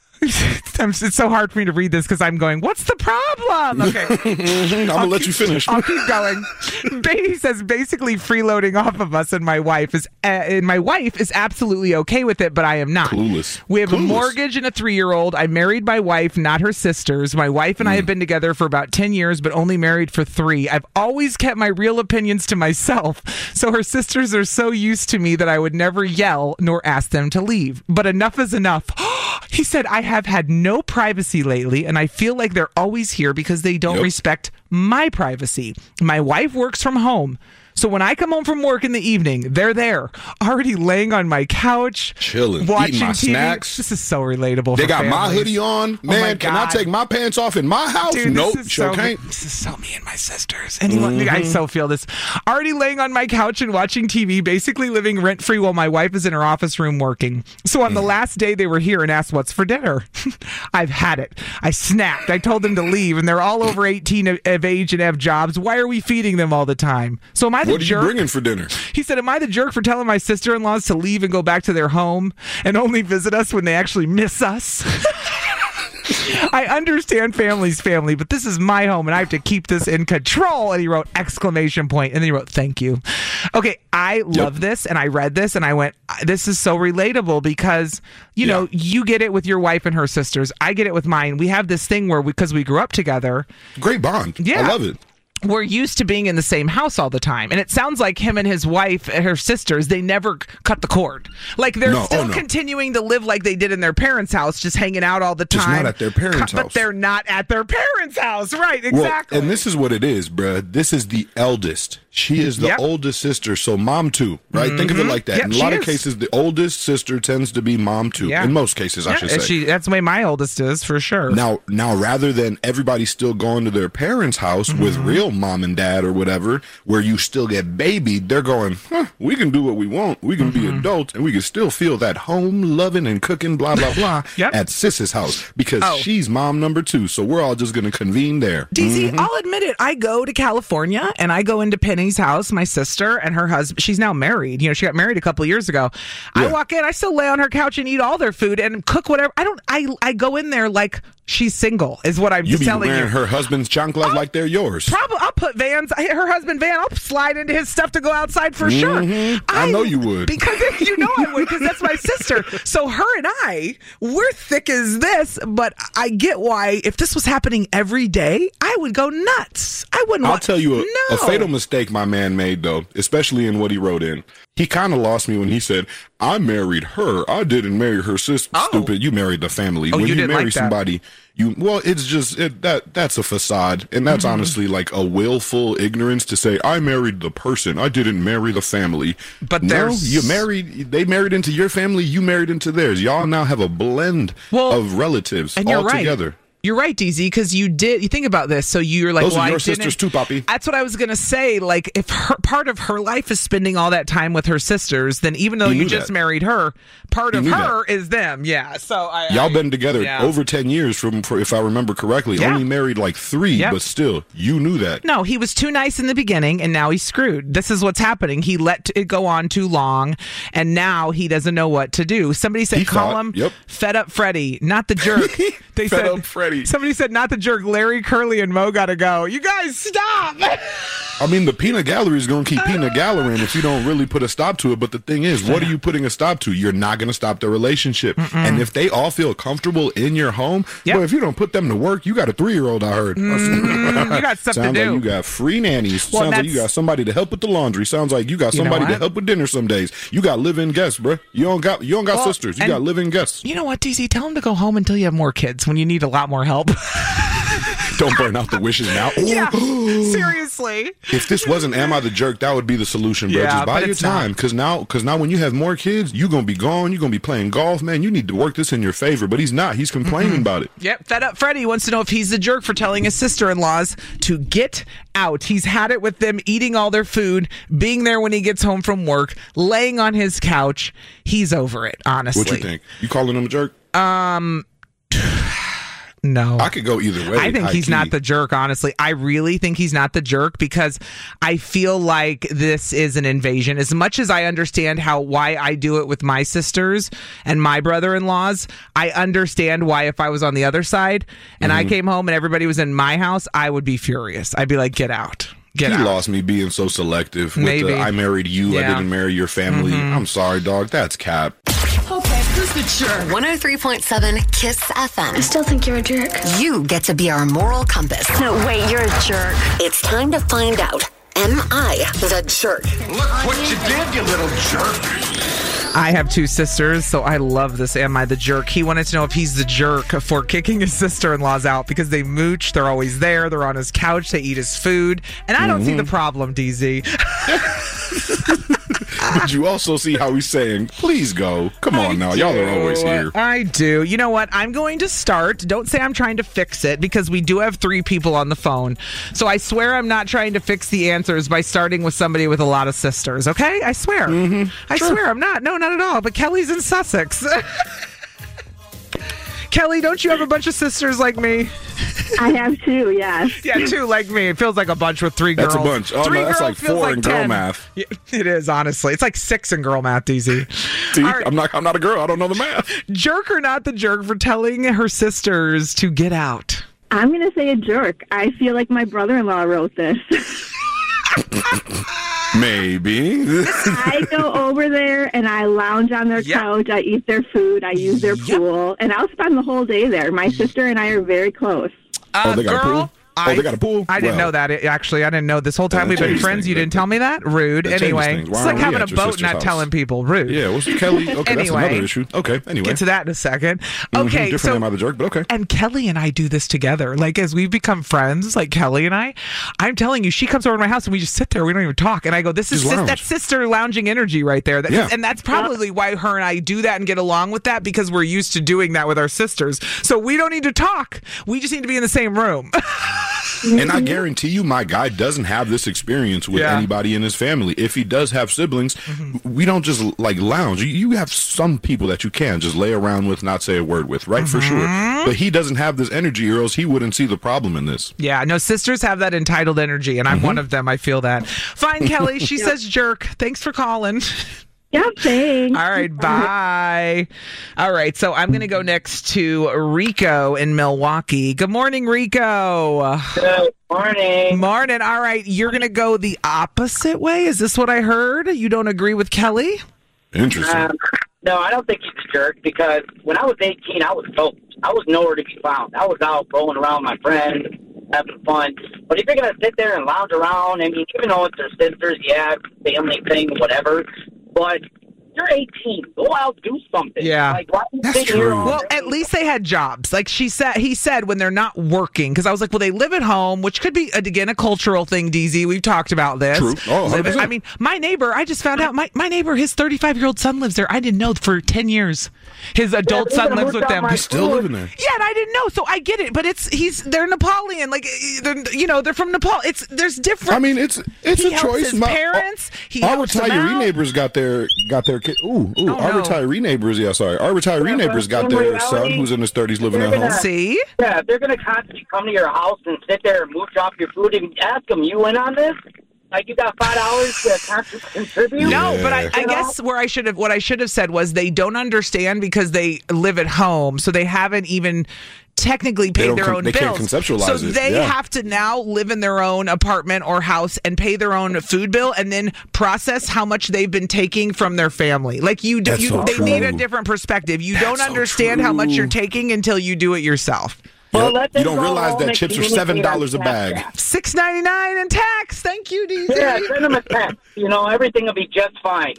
It's so hard for me to read this because I'm going, what's the problem? Okay. I'm going to let you finish. I'll keep going. He says basically freeloading off of us, and my wife is absolutely okay with it, but I am not. Clueless. We have a mortgage and a 3-year-old. I married my wife, not her sisters. My wife and I have been together for about 10 years, but only married for 3. I've always kept my real opinions to myself, so her sisters are so used to me that I would never yell nor ask them to leave. But enough is enough. He said, I have had no privacy lately, and I feel like they're always here because they don't respect my privacy. My wife works from home. So when I come home from work in the evening, they're there, already laying on my couch, chilling, watching eating my TV. Snacks. This is so relatable. They for got families. my hoodie on. Man, can I take my pants off in my house? Dude, nope, sure can't. This is so me and my sisters. Anyone? I so feel this. Already laying on my couch and watching TV, basically living rent-free while my wife is in her office room working. So on the last day they were here and asked what's for dinner. I've had it. I snapped. I told them to leave, and they're all over 18 of age and have jobs. Why are we feeding them all the time? So am I the jerk? What are you bringing for dinner? He said, am I the jerk for telling my sister-in-laws to leave and go back to their home and only visit us when they actually miss us? I understand family's family, but this is my home and I have to keep this in control. And he wrote exclamation point, and then he wrote thank you. Okay, I love this, and I read this and I went, this is so relatable because, you know, you get it with your wife and her sisters. I get it with mine. We have this thing where because we grew up together. Great bond. Yeah. I love it. we're used to being in the same house all the time. And it sounds like him and his wife and her sisters, they never cut the cord. Like they're still continuing to live like they did in their parents' house, just hanging out all the time. Just not at their parents' house. But they're not at their parents' house. Right, exactly. Well, and this is what it is, bruh. This is the eldest. She is the oldest sister, so mom too, right? Think of it like that. In a lot of cases, the oldest sister tends to be mom too. In most cases, I should say. That's the way my oldest is, for sure. Now, rather than everybody still going to their parents' house with real mom and dad or whatever, where you still get babied, they're going, we can do what we want. We can be adults, and we can still feel that home loving and cooking, blah, blah, blah, at Sis's house because she's mom number 2. So we're all just going to convene there. DZ, I'll admit it. I go to California, and I go into Penny's house, my sister and her husband. She's now married. You know, she got married a couple of years ago. I walk in, I still lay on her couch and eat all their food and cook whatever. I go in there like she's single, is what I'm just telling you. You be wearing her husband's chanclas like they're yours. Probably. I'll put her husband Van, I'll slide into his stuff to go outside for sure. I know you would. Because you know I would, because that's my sister. So her and we're thick as this, but I get why if this was happening every day, I would go nuts. I'll tell you a fatal mistake my man made, though, especially in what he wrote in. He kind of lost me when he said, I married her. I didn't marry her sister. Stupid. You married the family. When you marry somebody, it's just, that's a facade. And that's honestly like a willful ignorance to say, I married the person. I didn't marry the family. But they married into your family. You married into theirs. Y'all now have a blend of relatives all together. You're right, DZ, because you think about this. So you're like, those are your sisters too, Poppy. That's what I was going to say. Like, if part of her life is spending all that time with her sisters, then even though you just married her, part of her is them. Yeah. So y'all been together over 10 years for if I remember correctly. Only married like 3, but still, you knew that. No, he was too nice in the beginning, and now he's screwed. This is what's happening. He let it go on too long, and now he doesn't know what to do. Somebody said, call him Fed Up Freddy, not the jerk. They Fed Up Freddy. Somebody said, not the jerk. Larry, Curly, and Mo gotta go. You guys, stop! I mean, the peanut gallery is going to keep peanut gallerying if you don't really put a stop to it. But the thing is, what are you putting a stop to? You're not going to stop the relationship. And if they all feel comfortable in your home, well, if you don't put them to work, you got a 3-year-old, I heard. You got something Sounds to do. like you got free nannies. Sounds like you got somebody to help with the laundry. Sounds like you got somebody to help with dinner some days. You got live-in guests, bro. You don't got sisters. You got live-in guests. You know what, DZ? Tell them to go home until you have more kids when you need a lot more help. Don't burn out the wishes now. Yeah, seriously. If this wasn't Am I the Jerk, that would be the solution, bro. Just buy your time. Because now when you have more kids, you're going to be gone. You're going to be playing golf. Man, you need to work this in your favor. But he's not. He's complaining about it. Yep. Fed Up Freddy wants to know if he's the jerk for telling his sister-in-laws to get out. He's had it with them eating all their food, being there when he gets home from work, laying on his couch. He's over it, honestly. What you think? You calling him a jerk? No. I could go either way. I think he's not the jerk, honestly. I really think he's not the jerk because I feel like this is an invasion. As much as I understand why I do it with my sisters and my brother-in-laws, I understand why if I was on the other side and I came home and everybody was in my house, I would be furious. I'd be like, get out. He lost me being so selective with the I married you, I didn't marry your family. I'm sorry, dog. That's cap. Okay, who's the jerk? 103.7 Kiss FM. I still think you're a jerk. You get to be our moral compass. No, wait, you're a jerk. It's time to find out. Am I the jerk? Look what you did, you little jerk. I have 2 sisters, so I love this Am I the Jerk. He wanted to know if he's the jerk for kicking his sister-in-laws out because they mooch, they're always there, they're on his couch, they eat his food, and I don't see the problem, DZ. But you also see how he's saying, please go. Come on now, y'all are always here. I do. You know what? I'm going to start. Don't say I'm trying to fix it because we do have 3 people on the phone. So I swear I'm not trying to fix the answers by starting with somebody with a lot of sisters, okay? I swear. I swear I'm not. No, not at all. But Kelly's in Sussex. Kelly, don't you have a bunch of sisters like me? I have 2, yes. Yeah, 2 like me. It feels like a bunch with 3 girls. That's a bunch. Oh, no, that's like 4 in girl math. Yeah, it is, honestly. It's like 6 in girl math, DZ. See, right. I'm not a girl. I don't know the math. Jerk or not the jerk for telling her sisters to get out? I'm going to say a jerk. I feel like my brother-in-law wrote this. Maybe. I go over there and I lounge on their couch. I eat their food. I use their pool. And I'll spend the whole day there. My sister and I are very close. They got a pool? they got a pool? I didn't know that. Actually, I didn't know this whole time we've been friends. You didn't tell me that? Rude. Anyway, it's like having a boat and not telling people. Rude. Yeah, well, Kelly, okay, that's another issue. Okay, anyway. Get to that in a second. Okay, different Am I the Jerk, but okay. And Kelly and I do this together. Like, as we've become friends, like Kelly and I'm telling you, she comes over to my house and we just sit there. We don't even talk. And I go, this is that sister lounging energy right there. And that's probably why her and I do that and get along with that, because we're used to doing that with our sisters. So we don't need to talk. We just need to be in the same room. And I guarantee you, my guy doesn't have this experience with anybody in his family. If he does have siblings, we don't just like lounge. You have some people that you can just lay around with, not say a word with, right? For sure. But he doesn't have this energy, or else he wouldn't see the problem in this. Yeah, no, sisters have that entitled energy, and I'm one of them. I feel that. Fine, Kelly. She says jerk. Thanks for calling. Yeah, thanks. All right, bye. All right, so I'm going to go next to Rico in Milwaukee. Good morning, Rico. Good morning. Morning. All right, you're going to go the opposite way? Is this what I heard? You don't agree with Kelly? Interesting. No, I don't think he's a jerk, because when I was 18, I was broke. I was nowhere to be found. I was out rolling around with my friends, having fun. But if you're going to sit there and lounge around, I mean, even though it's their sisters, family thing, whatever, but you're 18. Go out, do something. Yeah, like, why that's true. Well, at least they had jobs. Like he said when they're not working. Because I was like, well, they live at home, which could be again a cultural thing. DZ, we've talked about this. True. Oh, I mean, my neighbor. I just found out my neighbor. His 35-year-old son lives there. I didn't know for 10 years. His adult son lives with them. He's still living there. Yeah, and I didn't know. So I get it. But they're Napoleon. Like they're from Nepal. There's different. I mean, it's a choice. His parents. Our retiree neighbors got their kid. Our retiree neighbors. Yeah, sorry. Our retiree neighbors got their son who's in his 30s living at home. See? Yeah, if they're going to constantly come to your house and sit there and mooch off your food and ask them, you in on this? Like, you got $5 to constantly contribute? No, but I guess what I should have said was they don't understand because they live at home, so they haven't even technically paid their own bills. They can't conceptualize so they have to now live in their own apartment or house and pay their own food bill and then process how much they've been taking from their family. Like they need a different perspective. You don't understand how much you're taking until you do it yourself. Well, you don't realize that chips are $7 a bag. $6.99 in tax. Thank you, DZ. Yeah, send them a text. Everything will be just fine.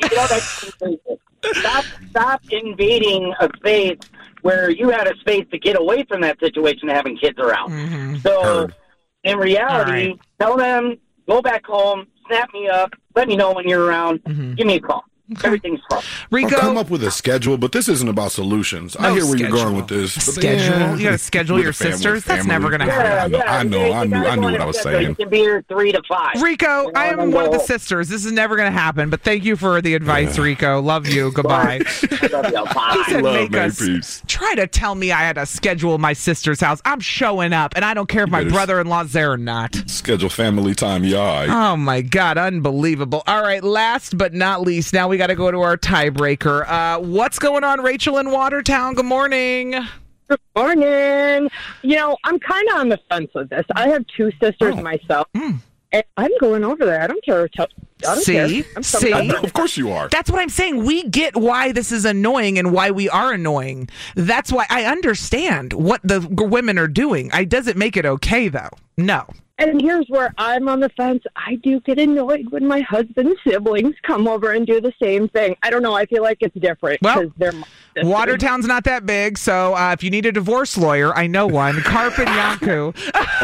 Stop invading a space where you had a space to get away from that situation of having kids around. So, in reality, tell them, go back home, snap me up, let me know when you're around, give me a call. Okay. Everything's fine. Rico, I'll come up with a schedule, but this isn't about solutions. I hear where you're going with this. Schedule? You got to schedule your sisters? That's never going to happen. I knew what I was saying. It can be your 3 to 5. Rico, I am one of the sisters. This is never going to happen, but thank you for the advice, Rico. Love you. Goodbye. He said, make us try to tell me I had to schedule my sister's house. I'm showing up, and I don't care if my brother-in-law's there or not. Schedule family time, yeah. Oh, my God. Unbelievable. All right, last but not least, now we got to go to our tiebreaker. What's going on, Rachel in Watertown? Good morning. Good morning. I'm kind of on the fence with this. I have 2 sisters myself. And I'm going over there. I don't care. See? Of course you are. That's what I'm saying. We get why this is annoying and why we are annoying. That's why I understand what the women are doing. It doesn't make it okay, though. No. And here's where I'm on the fence. I do get annoyed when my husband's siblings come over and do the same thing. I don't know. I feel like it's different. Well, Watertown's not that big, so if you need a divorce lawyer, I know one. Carpin Yanku.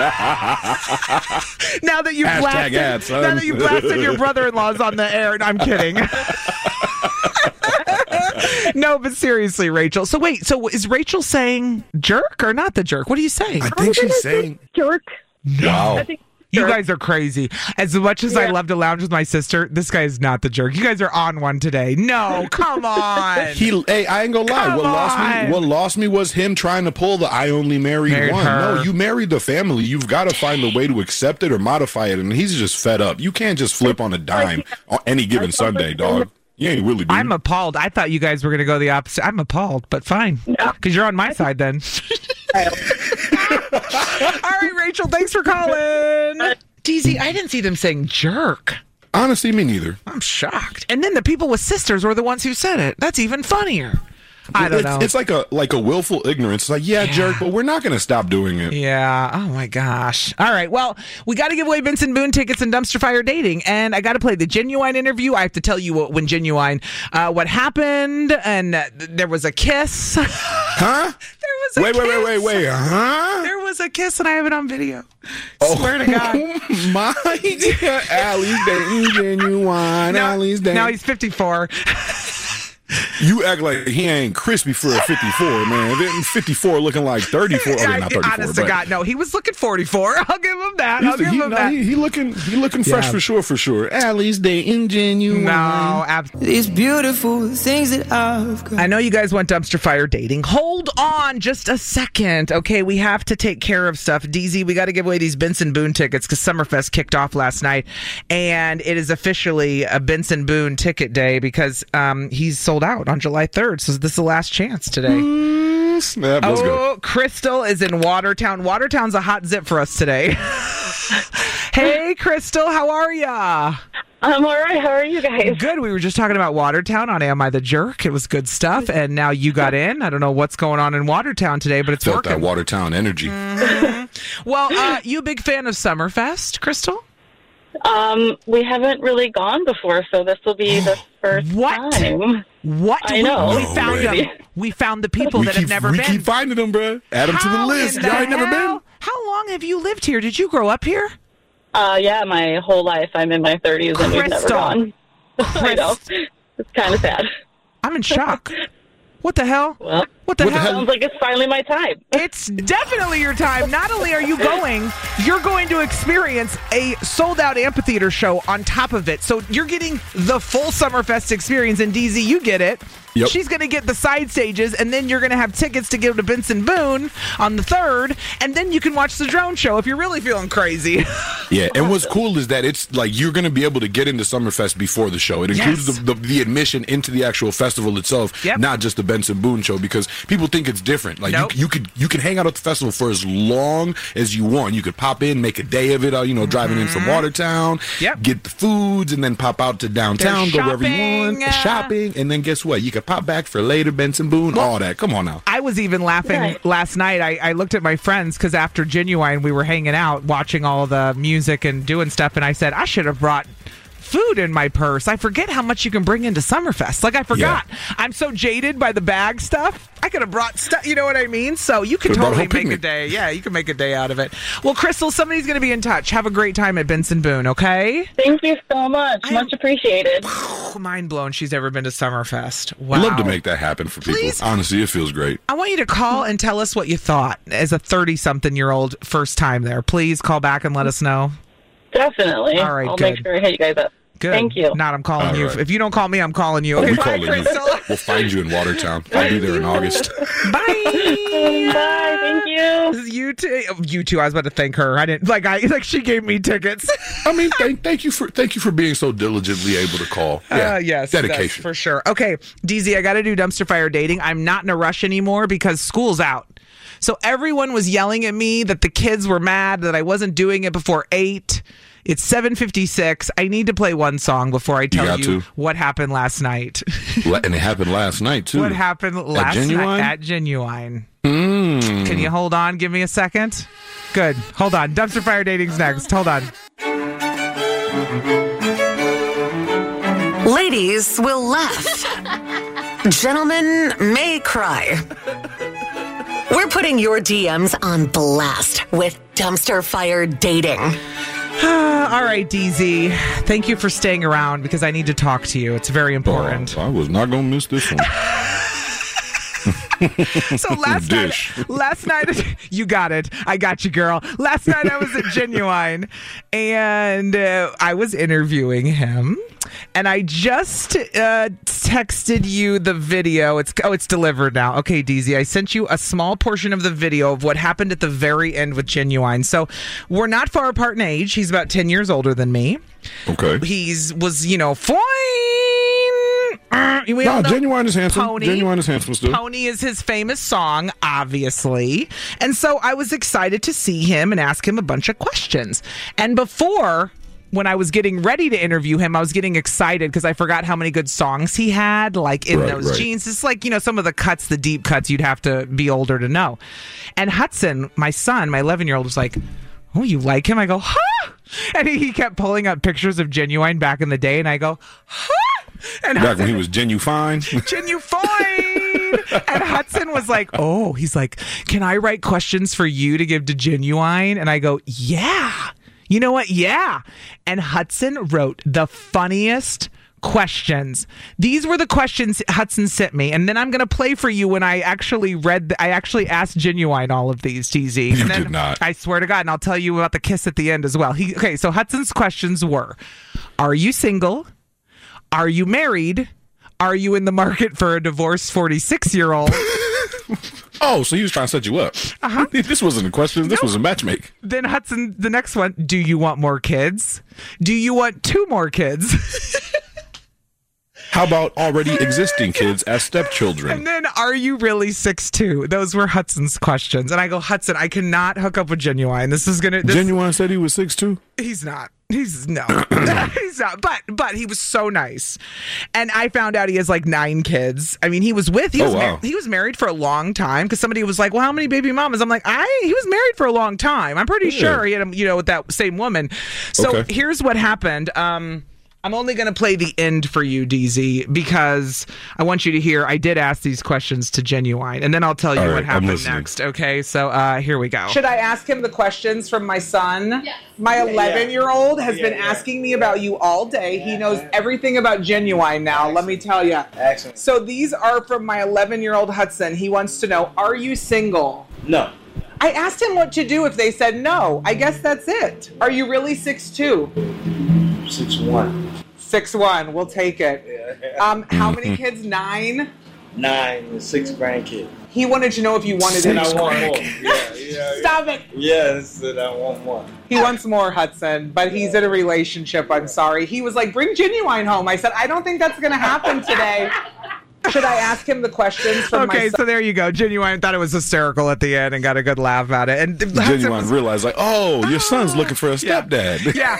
Now that you've blasted your brother-in-laws on the air, I'm kidding. No, but seriously, Rachel. So wait, is Rachel saying jerk or not the jerk? What are you saying? I think she's saying jerk. No. You guys are crazy. As much as I love to lounge with my sister, this guy is not the jerk. You guys are on one today. No, come on. I ain't gonna lie. What lost me was him trying to pull the I only married one. Her. No, you married the family. You've got to find a way to accept it or modify it. And he's just fed up. You can't just flip on a dime on any given Sunday, dog. You ain't really, dude. I'm appalled. I thought you guys were going to go the opposite. I'm appalled, but fine. Because you're on my side then. All right, Rachel, thanks for calling. DZ, I didn't see them saying jerk. Honestly, me neither. I'm shocked. And then the people with sisters were the ones who said it. That's even funnier. I don't know. It's like a willful ignorance. It's like, yeah, jerk, but we're not going to stop doing it. Yeah. Oh, my gosh. All right. Well, we got to give away Benson Boone tickets and Dumpster Fire Dating. And I got to play the Genuine interview. I have to tell you what happened. And there was a kiss. Huh? There was a kiss. Wait. Huh? There was a kiss, and I have it on video. Swear to God. Oh, my dear. Allie's dating Genuine. Allie's dating. Now he's 54. You act like he ain't crispy for a 54, man. 54 looking like 34. Okay, not 34. Honest to God, no. He was looking 44. I'll give him that. He looking fresh for sure. Allie's dating Genuine. No, absolutely. These beautiful things that I've got. I know you guys want Dumpster Fire Dating. Hold on just a second. Okay, we have to take care of stuff. DZ, we got to give away these Benson Boone tickets because Summerfest kicked off last night. And it is officially a Benson Boone ticket day because he's sold out on July 3rd, so this is the last chance today. Snap, let's go. Crystal is in Watertown. Watertown's a hot zip for us today. Hey, Crystal, how are ya? I'm all right. How are you guys? Good. We were just talking about Watertown on Am I the Jerk? It was good stuff, and now you got in. I don't know what's going on in Watertown today, but it's felt working. That Watertown energy. Mm-hmm. Well, you a big fan of Summerfest, Crystal? We haven't really gone before, so this will be the first time. What? I know. We found them. We found the people that have never been. We keep finding them, bro. Add them to the list. Y'all ain't never been. How long have you lived here? Did you grow up here? Yeah, my whole life. I'm in my 30s and we've never gone. I know. It's kind of sad. I'm in shock. What the hell? Well, what the hell? Sounds like it's finally my time. It's definitely your time. Not only are you going, you're going to experience a sold-out amphitheater show on top of it. So you're getting the full Summerfest experience. And DZ, you get it. Yep. She's going to get the side stages, and then you're going to have tickets to give to Benson Boone on the 3rd, and then you can watch the drone show if you're really feeling crazy. Yeah, and what's cool is that it's like you're going to be able to get into Summerfest before the show. It includes the admission into the actual festival itself, not just the Benson Boone show, because people think it's different. Like you can hang out at the festival for as long as you want. You could pop in, make a day of it, driving in from Watertown, get the foods, and then pop out to downtown, go wherever you want, shopping, and then guess what? You can pop back for later, Benson Boone, all that. Come on now. I was even laughing last night. I looked at my friends because after Genuine, we were hanging out, watching all the music and doing stuff, and I said, I should have brought food in my purse. I forget how much you can bring into Summerfest. Like, I forgot. Yeah. I'm so jaded by the bag stuff. I could have brought stuff, you know what I mean? So you could totally make a day. Yeah, you can make a day out of it. Well, Crystal, somebody's going to be in touch. Have a great time at Benson Boone, okay? Thank you so much. Much appreciated. Mind blown she's ever been to Summerfest. Wow. I'd love to make that happen for people. Honestly, it feels great. I want you to call and tell us what you thought as a 30-something-year-old first time there. Please call back and let us know. Definitely. All right, I'll make sure I hit you guys up. Good. Thank you. Not, I'm calling you. Right. If you don't call me, I'm calling you. Okay, calling you. We'll find you in Watertown. I'll be there in August. Bye. Bye. Thank you. You too. You too. I was about to thank her. I didn't like she gave me tickets. I mean, thank you for being so diligently able to call. Yeah, yes, dedication for sure. Okay, DZ, I got to do Dumpster Fire Dating. I'm not in a rush anymore because school's out. So everyone was yelling at me that the kids were mad that I wasn't doing it before 8. It's 7:56. I need to play one song before I tell you what happened last night. And it happened last night, too. What happened last night at Genuine? Can you hold on? Give me a second. Good. Hold on. Dumpster Fire Dating's next. Hold on. Ladies will laugh. Gentlemen may cry. We're putting your DMs on blast with Dumpster Fire Dating. All right, DZ. Thank you for staying around because I need to talk to you. It's very important. I was not going to miss this one. So last night, you got it. I got you, girl. Last night I was at Genuine, and I was interviewing him, and I just texted you the video. It's delivered now. Okay, DZ, I sent you a small portion of the video of what happened at the very end with Genuine. So we're not far apart in age. He's about 10 years older than me. Okay. Was fine. Genuine is handsome. Genuine is handsome still. Pony is his famous song, obviously. And so I was excited to see him and ask him a bunch of questions. And before when I was getting ready to interview him, I was getting excited because I forgot how many good songs he had, like in those jeans. It's like, some of the cuts, the deep cuts, you'd have to be older to know. And Hudson, my son, my 11-year-old, was like, oh, you like him? I go, huh? And he kept pulling up pictures of Genuine back in the day, and I go, huh? And back when he was Genufine? Genufine! And Hudson was like, oh, he's like, can I write questions for you to give to Genuine? And I go, yeah. You know what? Yeah. And Hudson wrote the funniest questions. These were the questions Hudson sent me, and then I'm going to play for you when I actually asked Genuine all of these, TZ. You did not. I swear to God, and I'll tell you about the kiss at the end as well. Okay, so Hudson's questions were, are you single? Are you married? Are you in the market for a divorced 46-year-old? Oh, so he was trying to set you up. Uh-huh. This wasn't a question. This was a matchmake. Then Hudson, the next one, do you want more kids? Do you want 2 more kids? How about already existing kids as stepchildren? And then, are you really 6'2"? Those were Hudson's questions. And I go, Hudson, I cannot hook up with Genuine. Genuine said he was 6'2"? He's not. He's not. But he was so nice. And I found out he has like 9 kids. I mean, he was married for a long time, because somebody was like, well, how many baby mamas? I'm like, he was married for a long time. I'm pretty sure he had, with that same woman. So here's what happened. I'm only going to play the end for you, DZ, because I want you to hear I did ask these questions to Genuine, and then I'll tell you what happened next. Okay, so here we go. Should I ask him the questions from my son? Yes. My 11-year-old has been asking me about you all day. He knows everything about Genuine now, let me tell you. Excellent. So these are from my 11-year-old Hudson. He wants to know, are you single? No. I asked him what to do if they said no. I guess that's it. Are you really 6'2"? 6'1". 6'1", we'll take it. How many kids? 9? 9 and 6 grandkids. He wanted to know if you wanted it. I want more. Yeah. Stop it. Yes, and I want more. He wants more, Hudson, but he's in a relationship. I'm sorry. He was like, bring Genuine home. I said, I don't think that's going to happen today. Should I ask him the questions from my son? So there you go. Genuine thought it was hysterical at the end and got a good laugh at it. And Genuine realized, like, your son's looking for a stepdad. Yeah.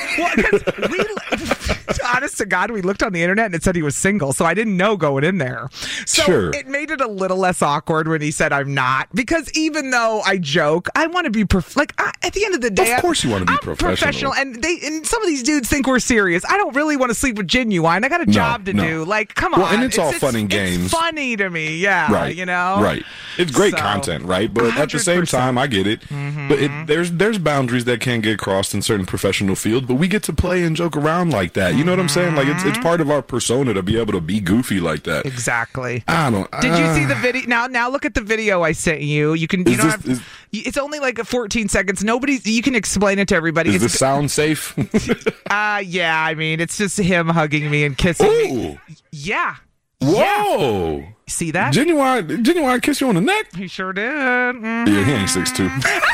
Well, honest to God, we looked on the internet and it said he was single, so I didn't know going in there. So it made it a little less awkward when he said I'm not, because even though I joke, I want to be at the end of the day, of course you want to be professional. And some of these dudes think we're serious. I don't really want to sleep with Genuine. I got a job to do. Like, come on. Well, and it's all fun and games. It's funny to me, yeah. Right. Right. It's great content, right? But 100%. At the same time, I get it. Mm-hmm. But there's boundaries that can get crossed in certain professional fields, but we get to play and joke around like that. You know what I'm saying? Like, it's part of our persona to be able to be goofy like that. Exactly. Did you see the video? Now look at the video I sent you. You can. It's only like 14 seconds. You can explain it to everybody. Is the sound safe? Yeah. I mean, it's just him hugging me and kissing me. Yeah. Whoa! Yeah. See that? Genuine kiss you on the neck? He sure did. Mm-hmm. Yeah, he ain't 6'2".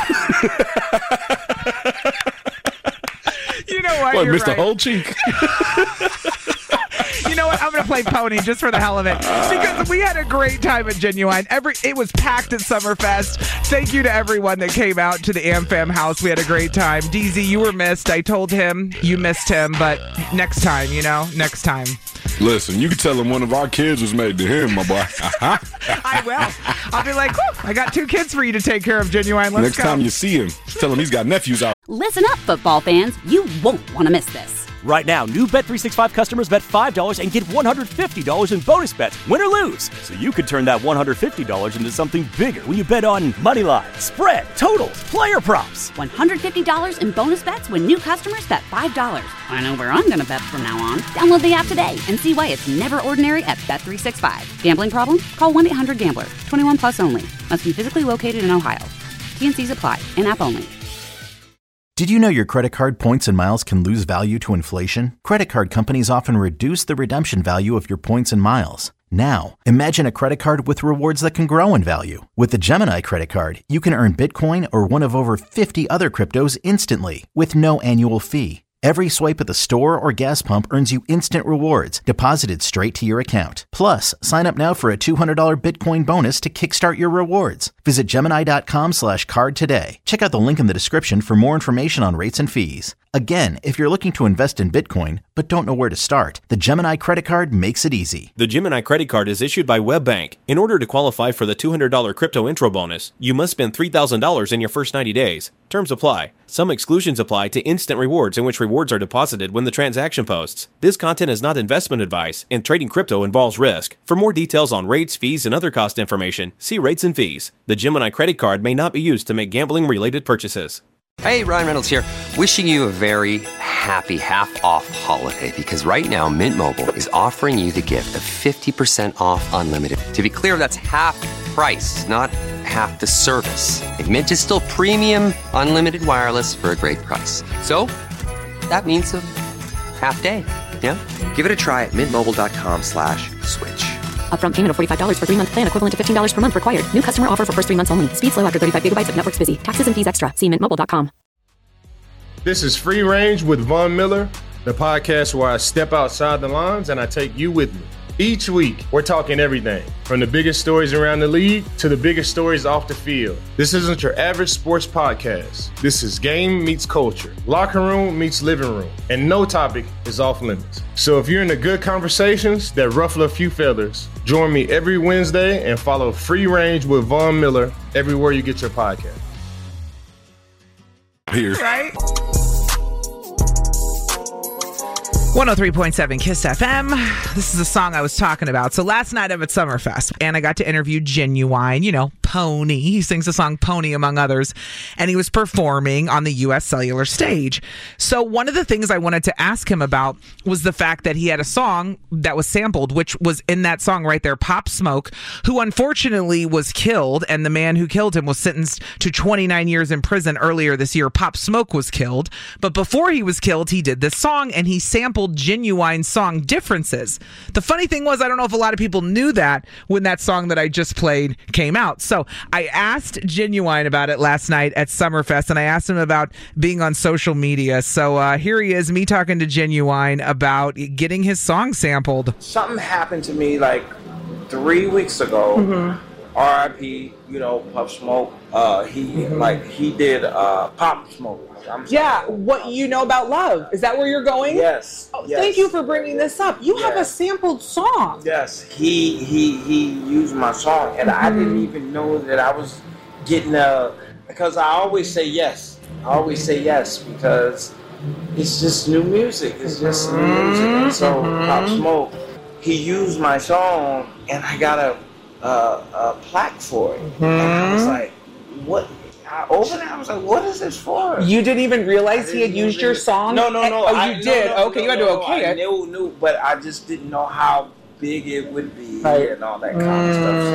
You know what? Boy, missed the whole cheek. You know what? I'm going to play Pony just for the hell of it, because we had a great time at Genuine. It was packed at Summerfest. Thank you to everyone that came out to the AmFam house. We had a great time. DZ, you were missed. I told him you missed him, but next time, next time. Listen, you can tell him one of our kids was made to him, my boy. I will. I'll be like, I got 2 kids for you to take care of, Genuine. Let's Next time you see him, tell him he's got nephews out. Listen up, football fans. You won't want to miss this. Right now, new Bet365 customers bet $5 and get $150 in bonus bets, win or lose. So you could turn that $150 into something bigger when you bet on money line, spread, totals, player props. $150 in bonus bets when new customers bet $5. I know where I'm going to bet from now on. Download the app today and see why it's never ordinary at Bet365. Gambling problem? Call 1-800-GAMBLER. 21 plus only. Must be physically located in Ohio. T&Cs apply. In-app only. Did you know your credit card points and miles can lose value to inflation? Credit card companies often reduce the redemption value of your points and miles. Now, imagine a credit card with rewards that can grow in value. With the Gemini credit card, you can earn Bitcoin or one of over 50 other cryptos instantly with no annual fee. Every swipe at the store or gas pump earns you instant rewards deposited straight to your account. Plus, sign up now for a $200 Bitcoin bonus to kickstart your rewards. Visit Gemini.com/card today. Check out the link in the description for more information on rates and fees. Again, if you're looking to invest in Bitcoin but don't know where to start, the Gemini credit card makes it easy. The Gemini credit card is issued by WebBank. In order to qualify for the $200 crypto intro bonus, you must spend $3,000 in your first 90 days. Terms apply. Some exclusions apply to instant rewards, in which rewards are deposited when the transaction posts. This content is not investment advice, and trading crypto involves risk. For more details on rates, fees, and other cost information, see rates and fees. The Gemini credit card may not be used to make gambling-related purchases. Hey, Ryan Reynolds here, wishing you a very happy half-off holiday, because right now Mint Mobile is offering you the gift of 50% off unlimited. To be clear, that's half price, not half the service. And Mint is still premium unlimited wireless for a great price. So, that means a half day, yeah? Give it a try at mintmobile.com/switch. Upfront payment of $45 for 3-month plan, equivalent to $15 per month required. New customer offer for first 3 months only. Speed slow after 35 gigabytes if network's busy. Taxes and fees extra. See mintmobile.com. This is Free Range with Von Miller, the podcast where I step outside the lines and I take you with me. Each week, we're talking everything from the biggest stories around the league to the biggest stories off the field. This isn't your average sports podcast. This is game meets culture, locker room meets living room, and no topic is off limits. So if you're into good conversations that ruffle a few feathers, join me every Wednesday and follow Free Range with Von Miller everywhere you get your podcast. Here. Right? 103.7 KISS FM. This is the song I was talking about. So last night I'm at Summerfest and I got to interview Genuine, you know, Pony. He sings the song Pony among others, and he was performing on the US Cellular stage. So one of the things I wanted to ask him about was the fact that he had a song that was sampled, which was in that song right there, Pop Smoke, who unfortunately was killed, and the man who killed him was sentenced to 29 years in prison earlier this year. Pop Smoke was killed, but before he was killed, he did this song and he sampled Genuine's song Differences. The funny thing was, I don't know if a lot of people knew that when that song that I just played came out. So I asked Genuine about it last night at Summerfest, and I asked him about being on social media. So here he is, me talking to Genuine about getting his song sampled. Something happened to me like 3 weeks ago. Mm-hmm. R.I.P. You know, Puff Smoke. He did Pop Smoke. What you know about love. Is that where you're going? Yes. Yes. Thank you for bringing this up. You have a sampled song. Yes. He used my song, and I didn't even know that I was getting because I always say yes. Because it's just new music. It's just new music. And so Pop Smoke, he used my song, and I got a plaque for it. And I was like, what? I opened it, I was like, what is this for? You didn't even realize he had used your song? No. Oh, you did? Okay, you had to okay it. I knew, but I just didn't know how big it would be and all that kind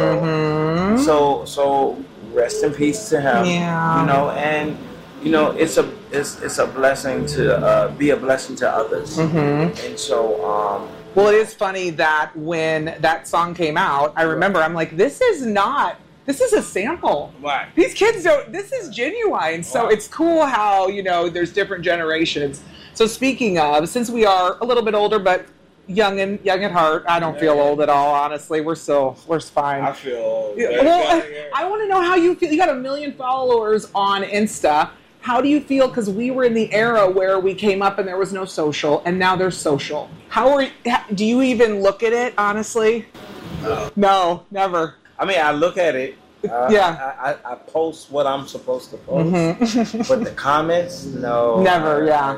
of stuff. So rest in peace to him. Yeah. You know, and you know, it's a blessing to be a blessing to others. And so well, it is funny that when that song came out, I remember I'm like, this is a sample. Right. These kids this is Genuine. So it's cool how, you know, there's different generations. So speaking of, since we are a little bit older, but young at heart, I don't feel old at all, honestly. We're fine. I feel old. Well, I want to know how you feel. You got 1 million followers on Insta. How do you feel? Because we were in the era where we came up and there was no social, and now there's social. Do you even look at it, honestly? No, never. I mean, I look at it. I post what I'm supposed to post. But the comments, no. Never, I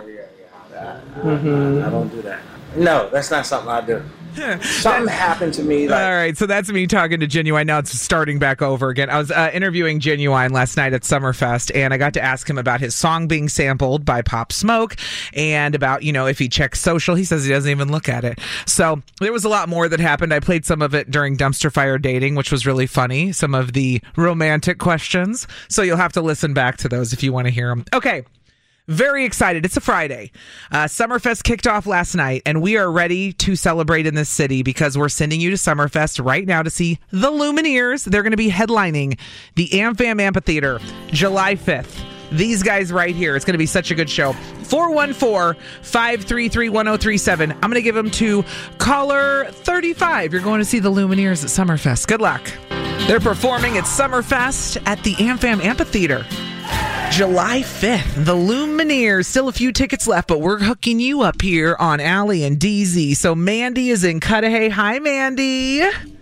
don't do that. No, that's not something I do. Something happened to me. All right, so that's me talking to Genuine. Now it's starting back over again. I was interviewing Genuine last night at Summerfest, and I got to ask him about his song being sampled by Pop Smoke and about, you know, if he checks social. He says he doesn't even look at it. So there was a lot more that happened. I played some of it during Dumpster Fire Dating, which was really funny. Some of the romantic questions. So you'll have to listen back to those if you want to hear them. Okay. Very excited. It's a Friday. Summerfest kicked off last night, and we are ready to celebrate in this city because we're sending you to Summerfest right now to see the Lumineers. They're going to be headlining the AmFam Amphitheater July 5th. these guys right here. It's going to be such a good show. 414-533-1037. I'm going to give them to caller 35. You're going to see the Lumineers at Summerfest. Good luck. They're performing at Summerfest at the AmFam Amphitheater. July 5th, the Lumineers. Still a few tickets left, but we're hooking you up here on Allie and DZ. So Mandy is in Cudahy. Hi, Mandy.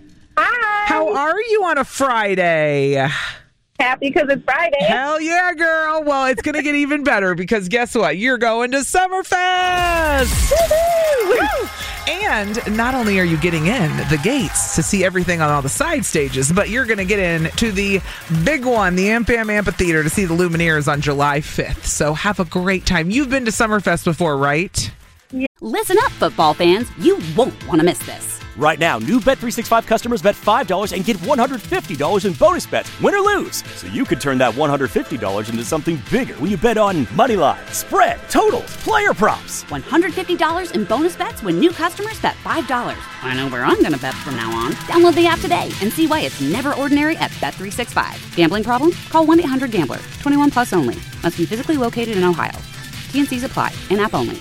Hi. How are you on a Friday? Happy because it's Friday. Hell yeah, girl. Well, it's going to get even better because guess what? You're going to Summerfest. Woo-hoo! And not only are you getting in the gates to see everything on all the side stages, but you're going to get in to the big one, the AmFam Amphitheater, to see the Lumineers on July 5th. So have a great time. You've been to Summerfest before, right? Yeah. Listen up, football fans. You won't want to miss this. Right now, new Bet365 customers bet $5 and get $150 in bonus bets, win or lose. So you could turn that $150 into something bigger when you bet on money line, spread, totals, player props. $150 in bonus bets when new customers bet $5. I know where I'm going to bet from now on. Download the app today and see why it's never ordinary at Bet365. Gambling problem? Call 1-800-GAMBLER. 21 plus only. Must be physically located in Ohio. T&Cs apply. In-app only.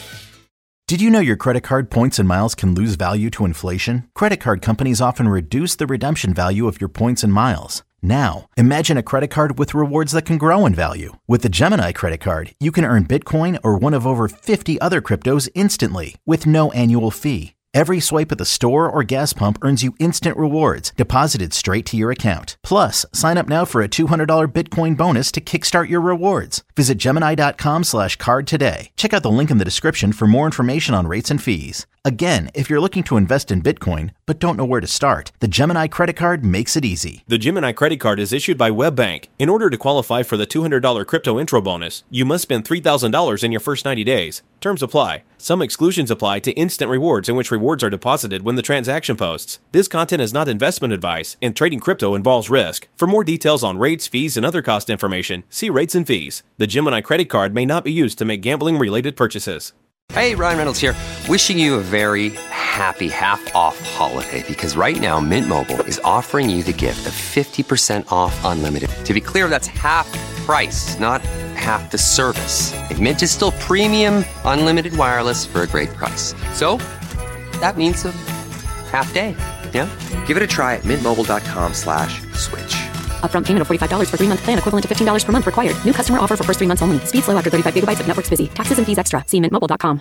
Did you know your credit card points and miles can lose value to inflation? Credit card companies often reduce the redemption value of your points and miles. Now, imagine a credit card with rewards that can grow in value. With the Gemini credit card, you can earn Bitcoin or one of over 50 other cryptos instantly with no annual fee. Every swipe at the store or gas pump earns you instant rewards deposited straight to your account. Plus, sign up now for a $200 Bitcoin bonus to kickstart your rewards. Visit Gemini.com/card today. Check out the link in the description for more information on rates and fees. Again, if you're looking to invest in Bitcoin but don't know where to start, the Gemini credit card makes it easy. The Gemini credit card is issued by WebBank. In order to qualify for the $200 crypto intro bonus, you must spend $3,000 in your first 90 days. Terms apply. Some exclusions apply to instant rewards in which rewards are deposited when the transaction posts. This content is not investment advice, and trading crypto involves risk. For more details on rates, fees, and other cost information, see rates and fees. The Gemini credit card may not be used to make gambling-related purchases. Hey, Ryan Reynolds here, wishing you a very happy half-off holiday because right now Mint Mobile is offering you the gift of 50% off unlimited. To be clear, that's half price, not half the service. And Mint is still premium unlimited wireless for a great price. So, that means a half day, yeah? Give it a try at mintmobile.com/switch. Upfront payment of $45 for 3-month plan, equivalent to $15 per month required. New customer offer for first 3 months only. Speed slow after 35 gigabytes if network's busy. Taxes and fees extra. See mintmobile.com.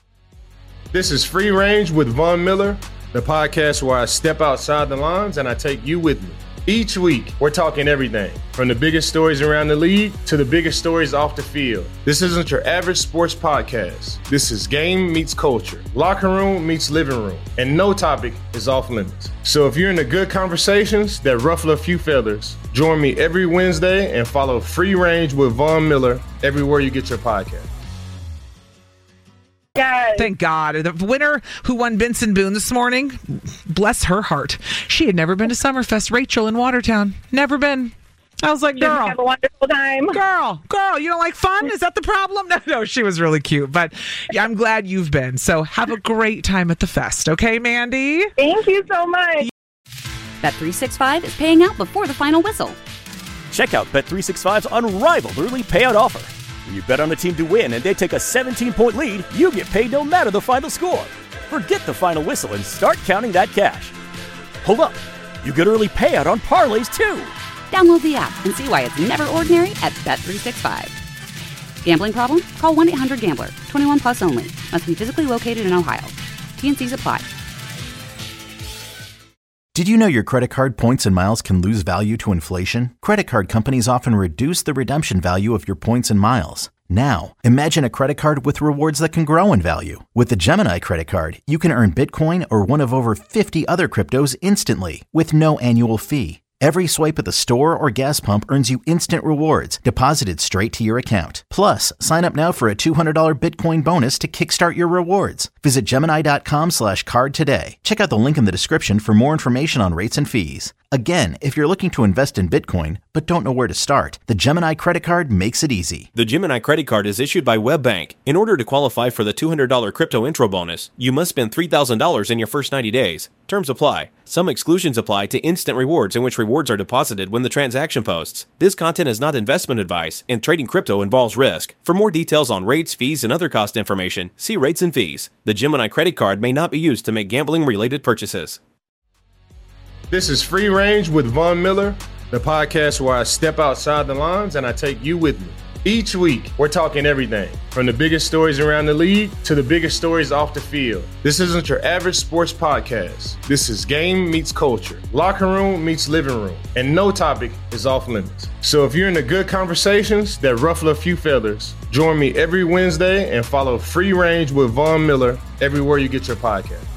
This is Free Range with Von Miller, the podcast where I step outside the lines and I take you with me. Each week, we're talking everything from the biggest stories around the league to the biggest stories off the field. This isn't your average sports podcast. This is game meets culture, locker room meets living room, and no topic is off limits. So if you're into good conversations that ruffle a few feathers, join me every Wednesday and follow Free Range with Von Miller everywhere you get your podcast. Yes. Thank God. The winner who won Benson Boone this morning, bless her heart. She had never been to Summerfest. Rachel in Watertown. Never been. I was like, girl. Have a wonderful time. Girl, you don't like fun? Is that the problem? No, she was really cute. But yeah, I'm glad you've been. So have a great time at the fest. Okay, Mandy? Thank you so much. Bet365 is paying out before the final whistle. Check out Bet365's unrivaled early payout offer. When you bet on a team to win and they take a 17-point lead, you get paid no matter the final score. Forget the final whistle and start counting that cash. Hold up. You get early payout on parlays, too. Download the app and see why it's never ordinary at Bet365. Gambling problem? Call 1-800-GAMBLER. 21 plus only. Must be physically located in Ohio. T&Cs apply. Did you know your credit card points and miles can lose value to inflation? Credit card companies often reduce the redemption value of your points and miles. Now, imagine a credit card with rewards that can grow in value. With the Gemini credit card, you can earn Bitcoin or one of over 50 other cryptos instantly with no annual fee. Every swipe at the store or gas pump earns you instant rewards deposited straight to your account. Plus, sign up now for a $200 Bitcoin bonus to kickstart your rewards. Visit Gemini.com/card today. Check out the link in the description for more information on rates and fees. Again, if you're looking to invest in Bitcoin but don't know where to start, the Gemini credit card makes it easy. The Gemini credit card is issued by WebBank. In order to qualify for the $200 crypto intro bonus, you must spend $3,000 in your first 90 days. Terms apply. Some exclusions apply to instant rewards in which rewards are deposited when the transaction posts. This content is not investment advice, and trading crypto involves risk. For more details on rates, fees, and other cost information, see rates and fees. The Gemini credit card may not be used to make gambling-related purchases. This is Free Range with Von Miller, the podcast where I step outside the lines and I take you with me. Each week, we're talking everything from the biggest stories around the league to the biggest stories off the field. This isn't your average sports podcast. This is game meets culture, locker room meets living room, and no topic is off limits. So if you're into good conversations that ruffle a few feathers, join me every Wednesday and follow Free Range with Von Miller everywhere you get your podcast.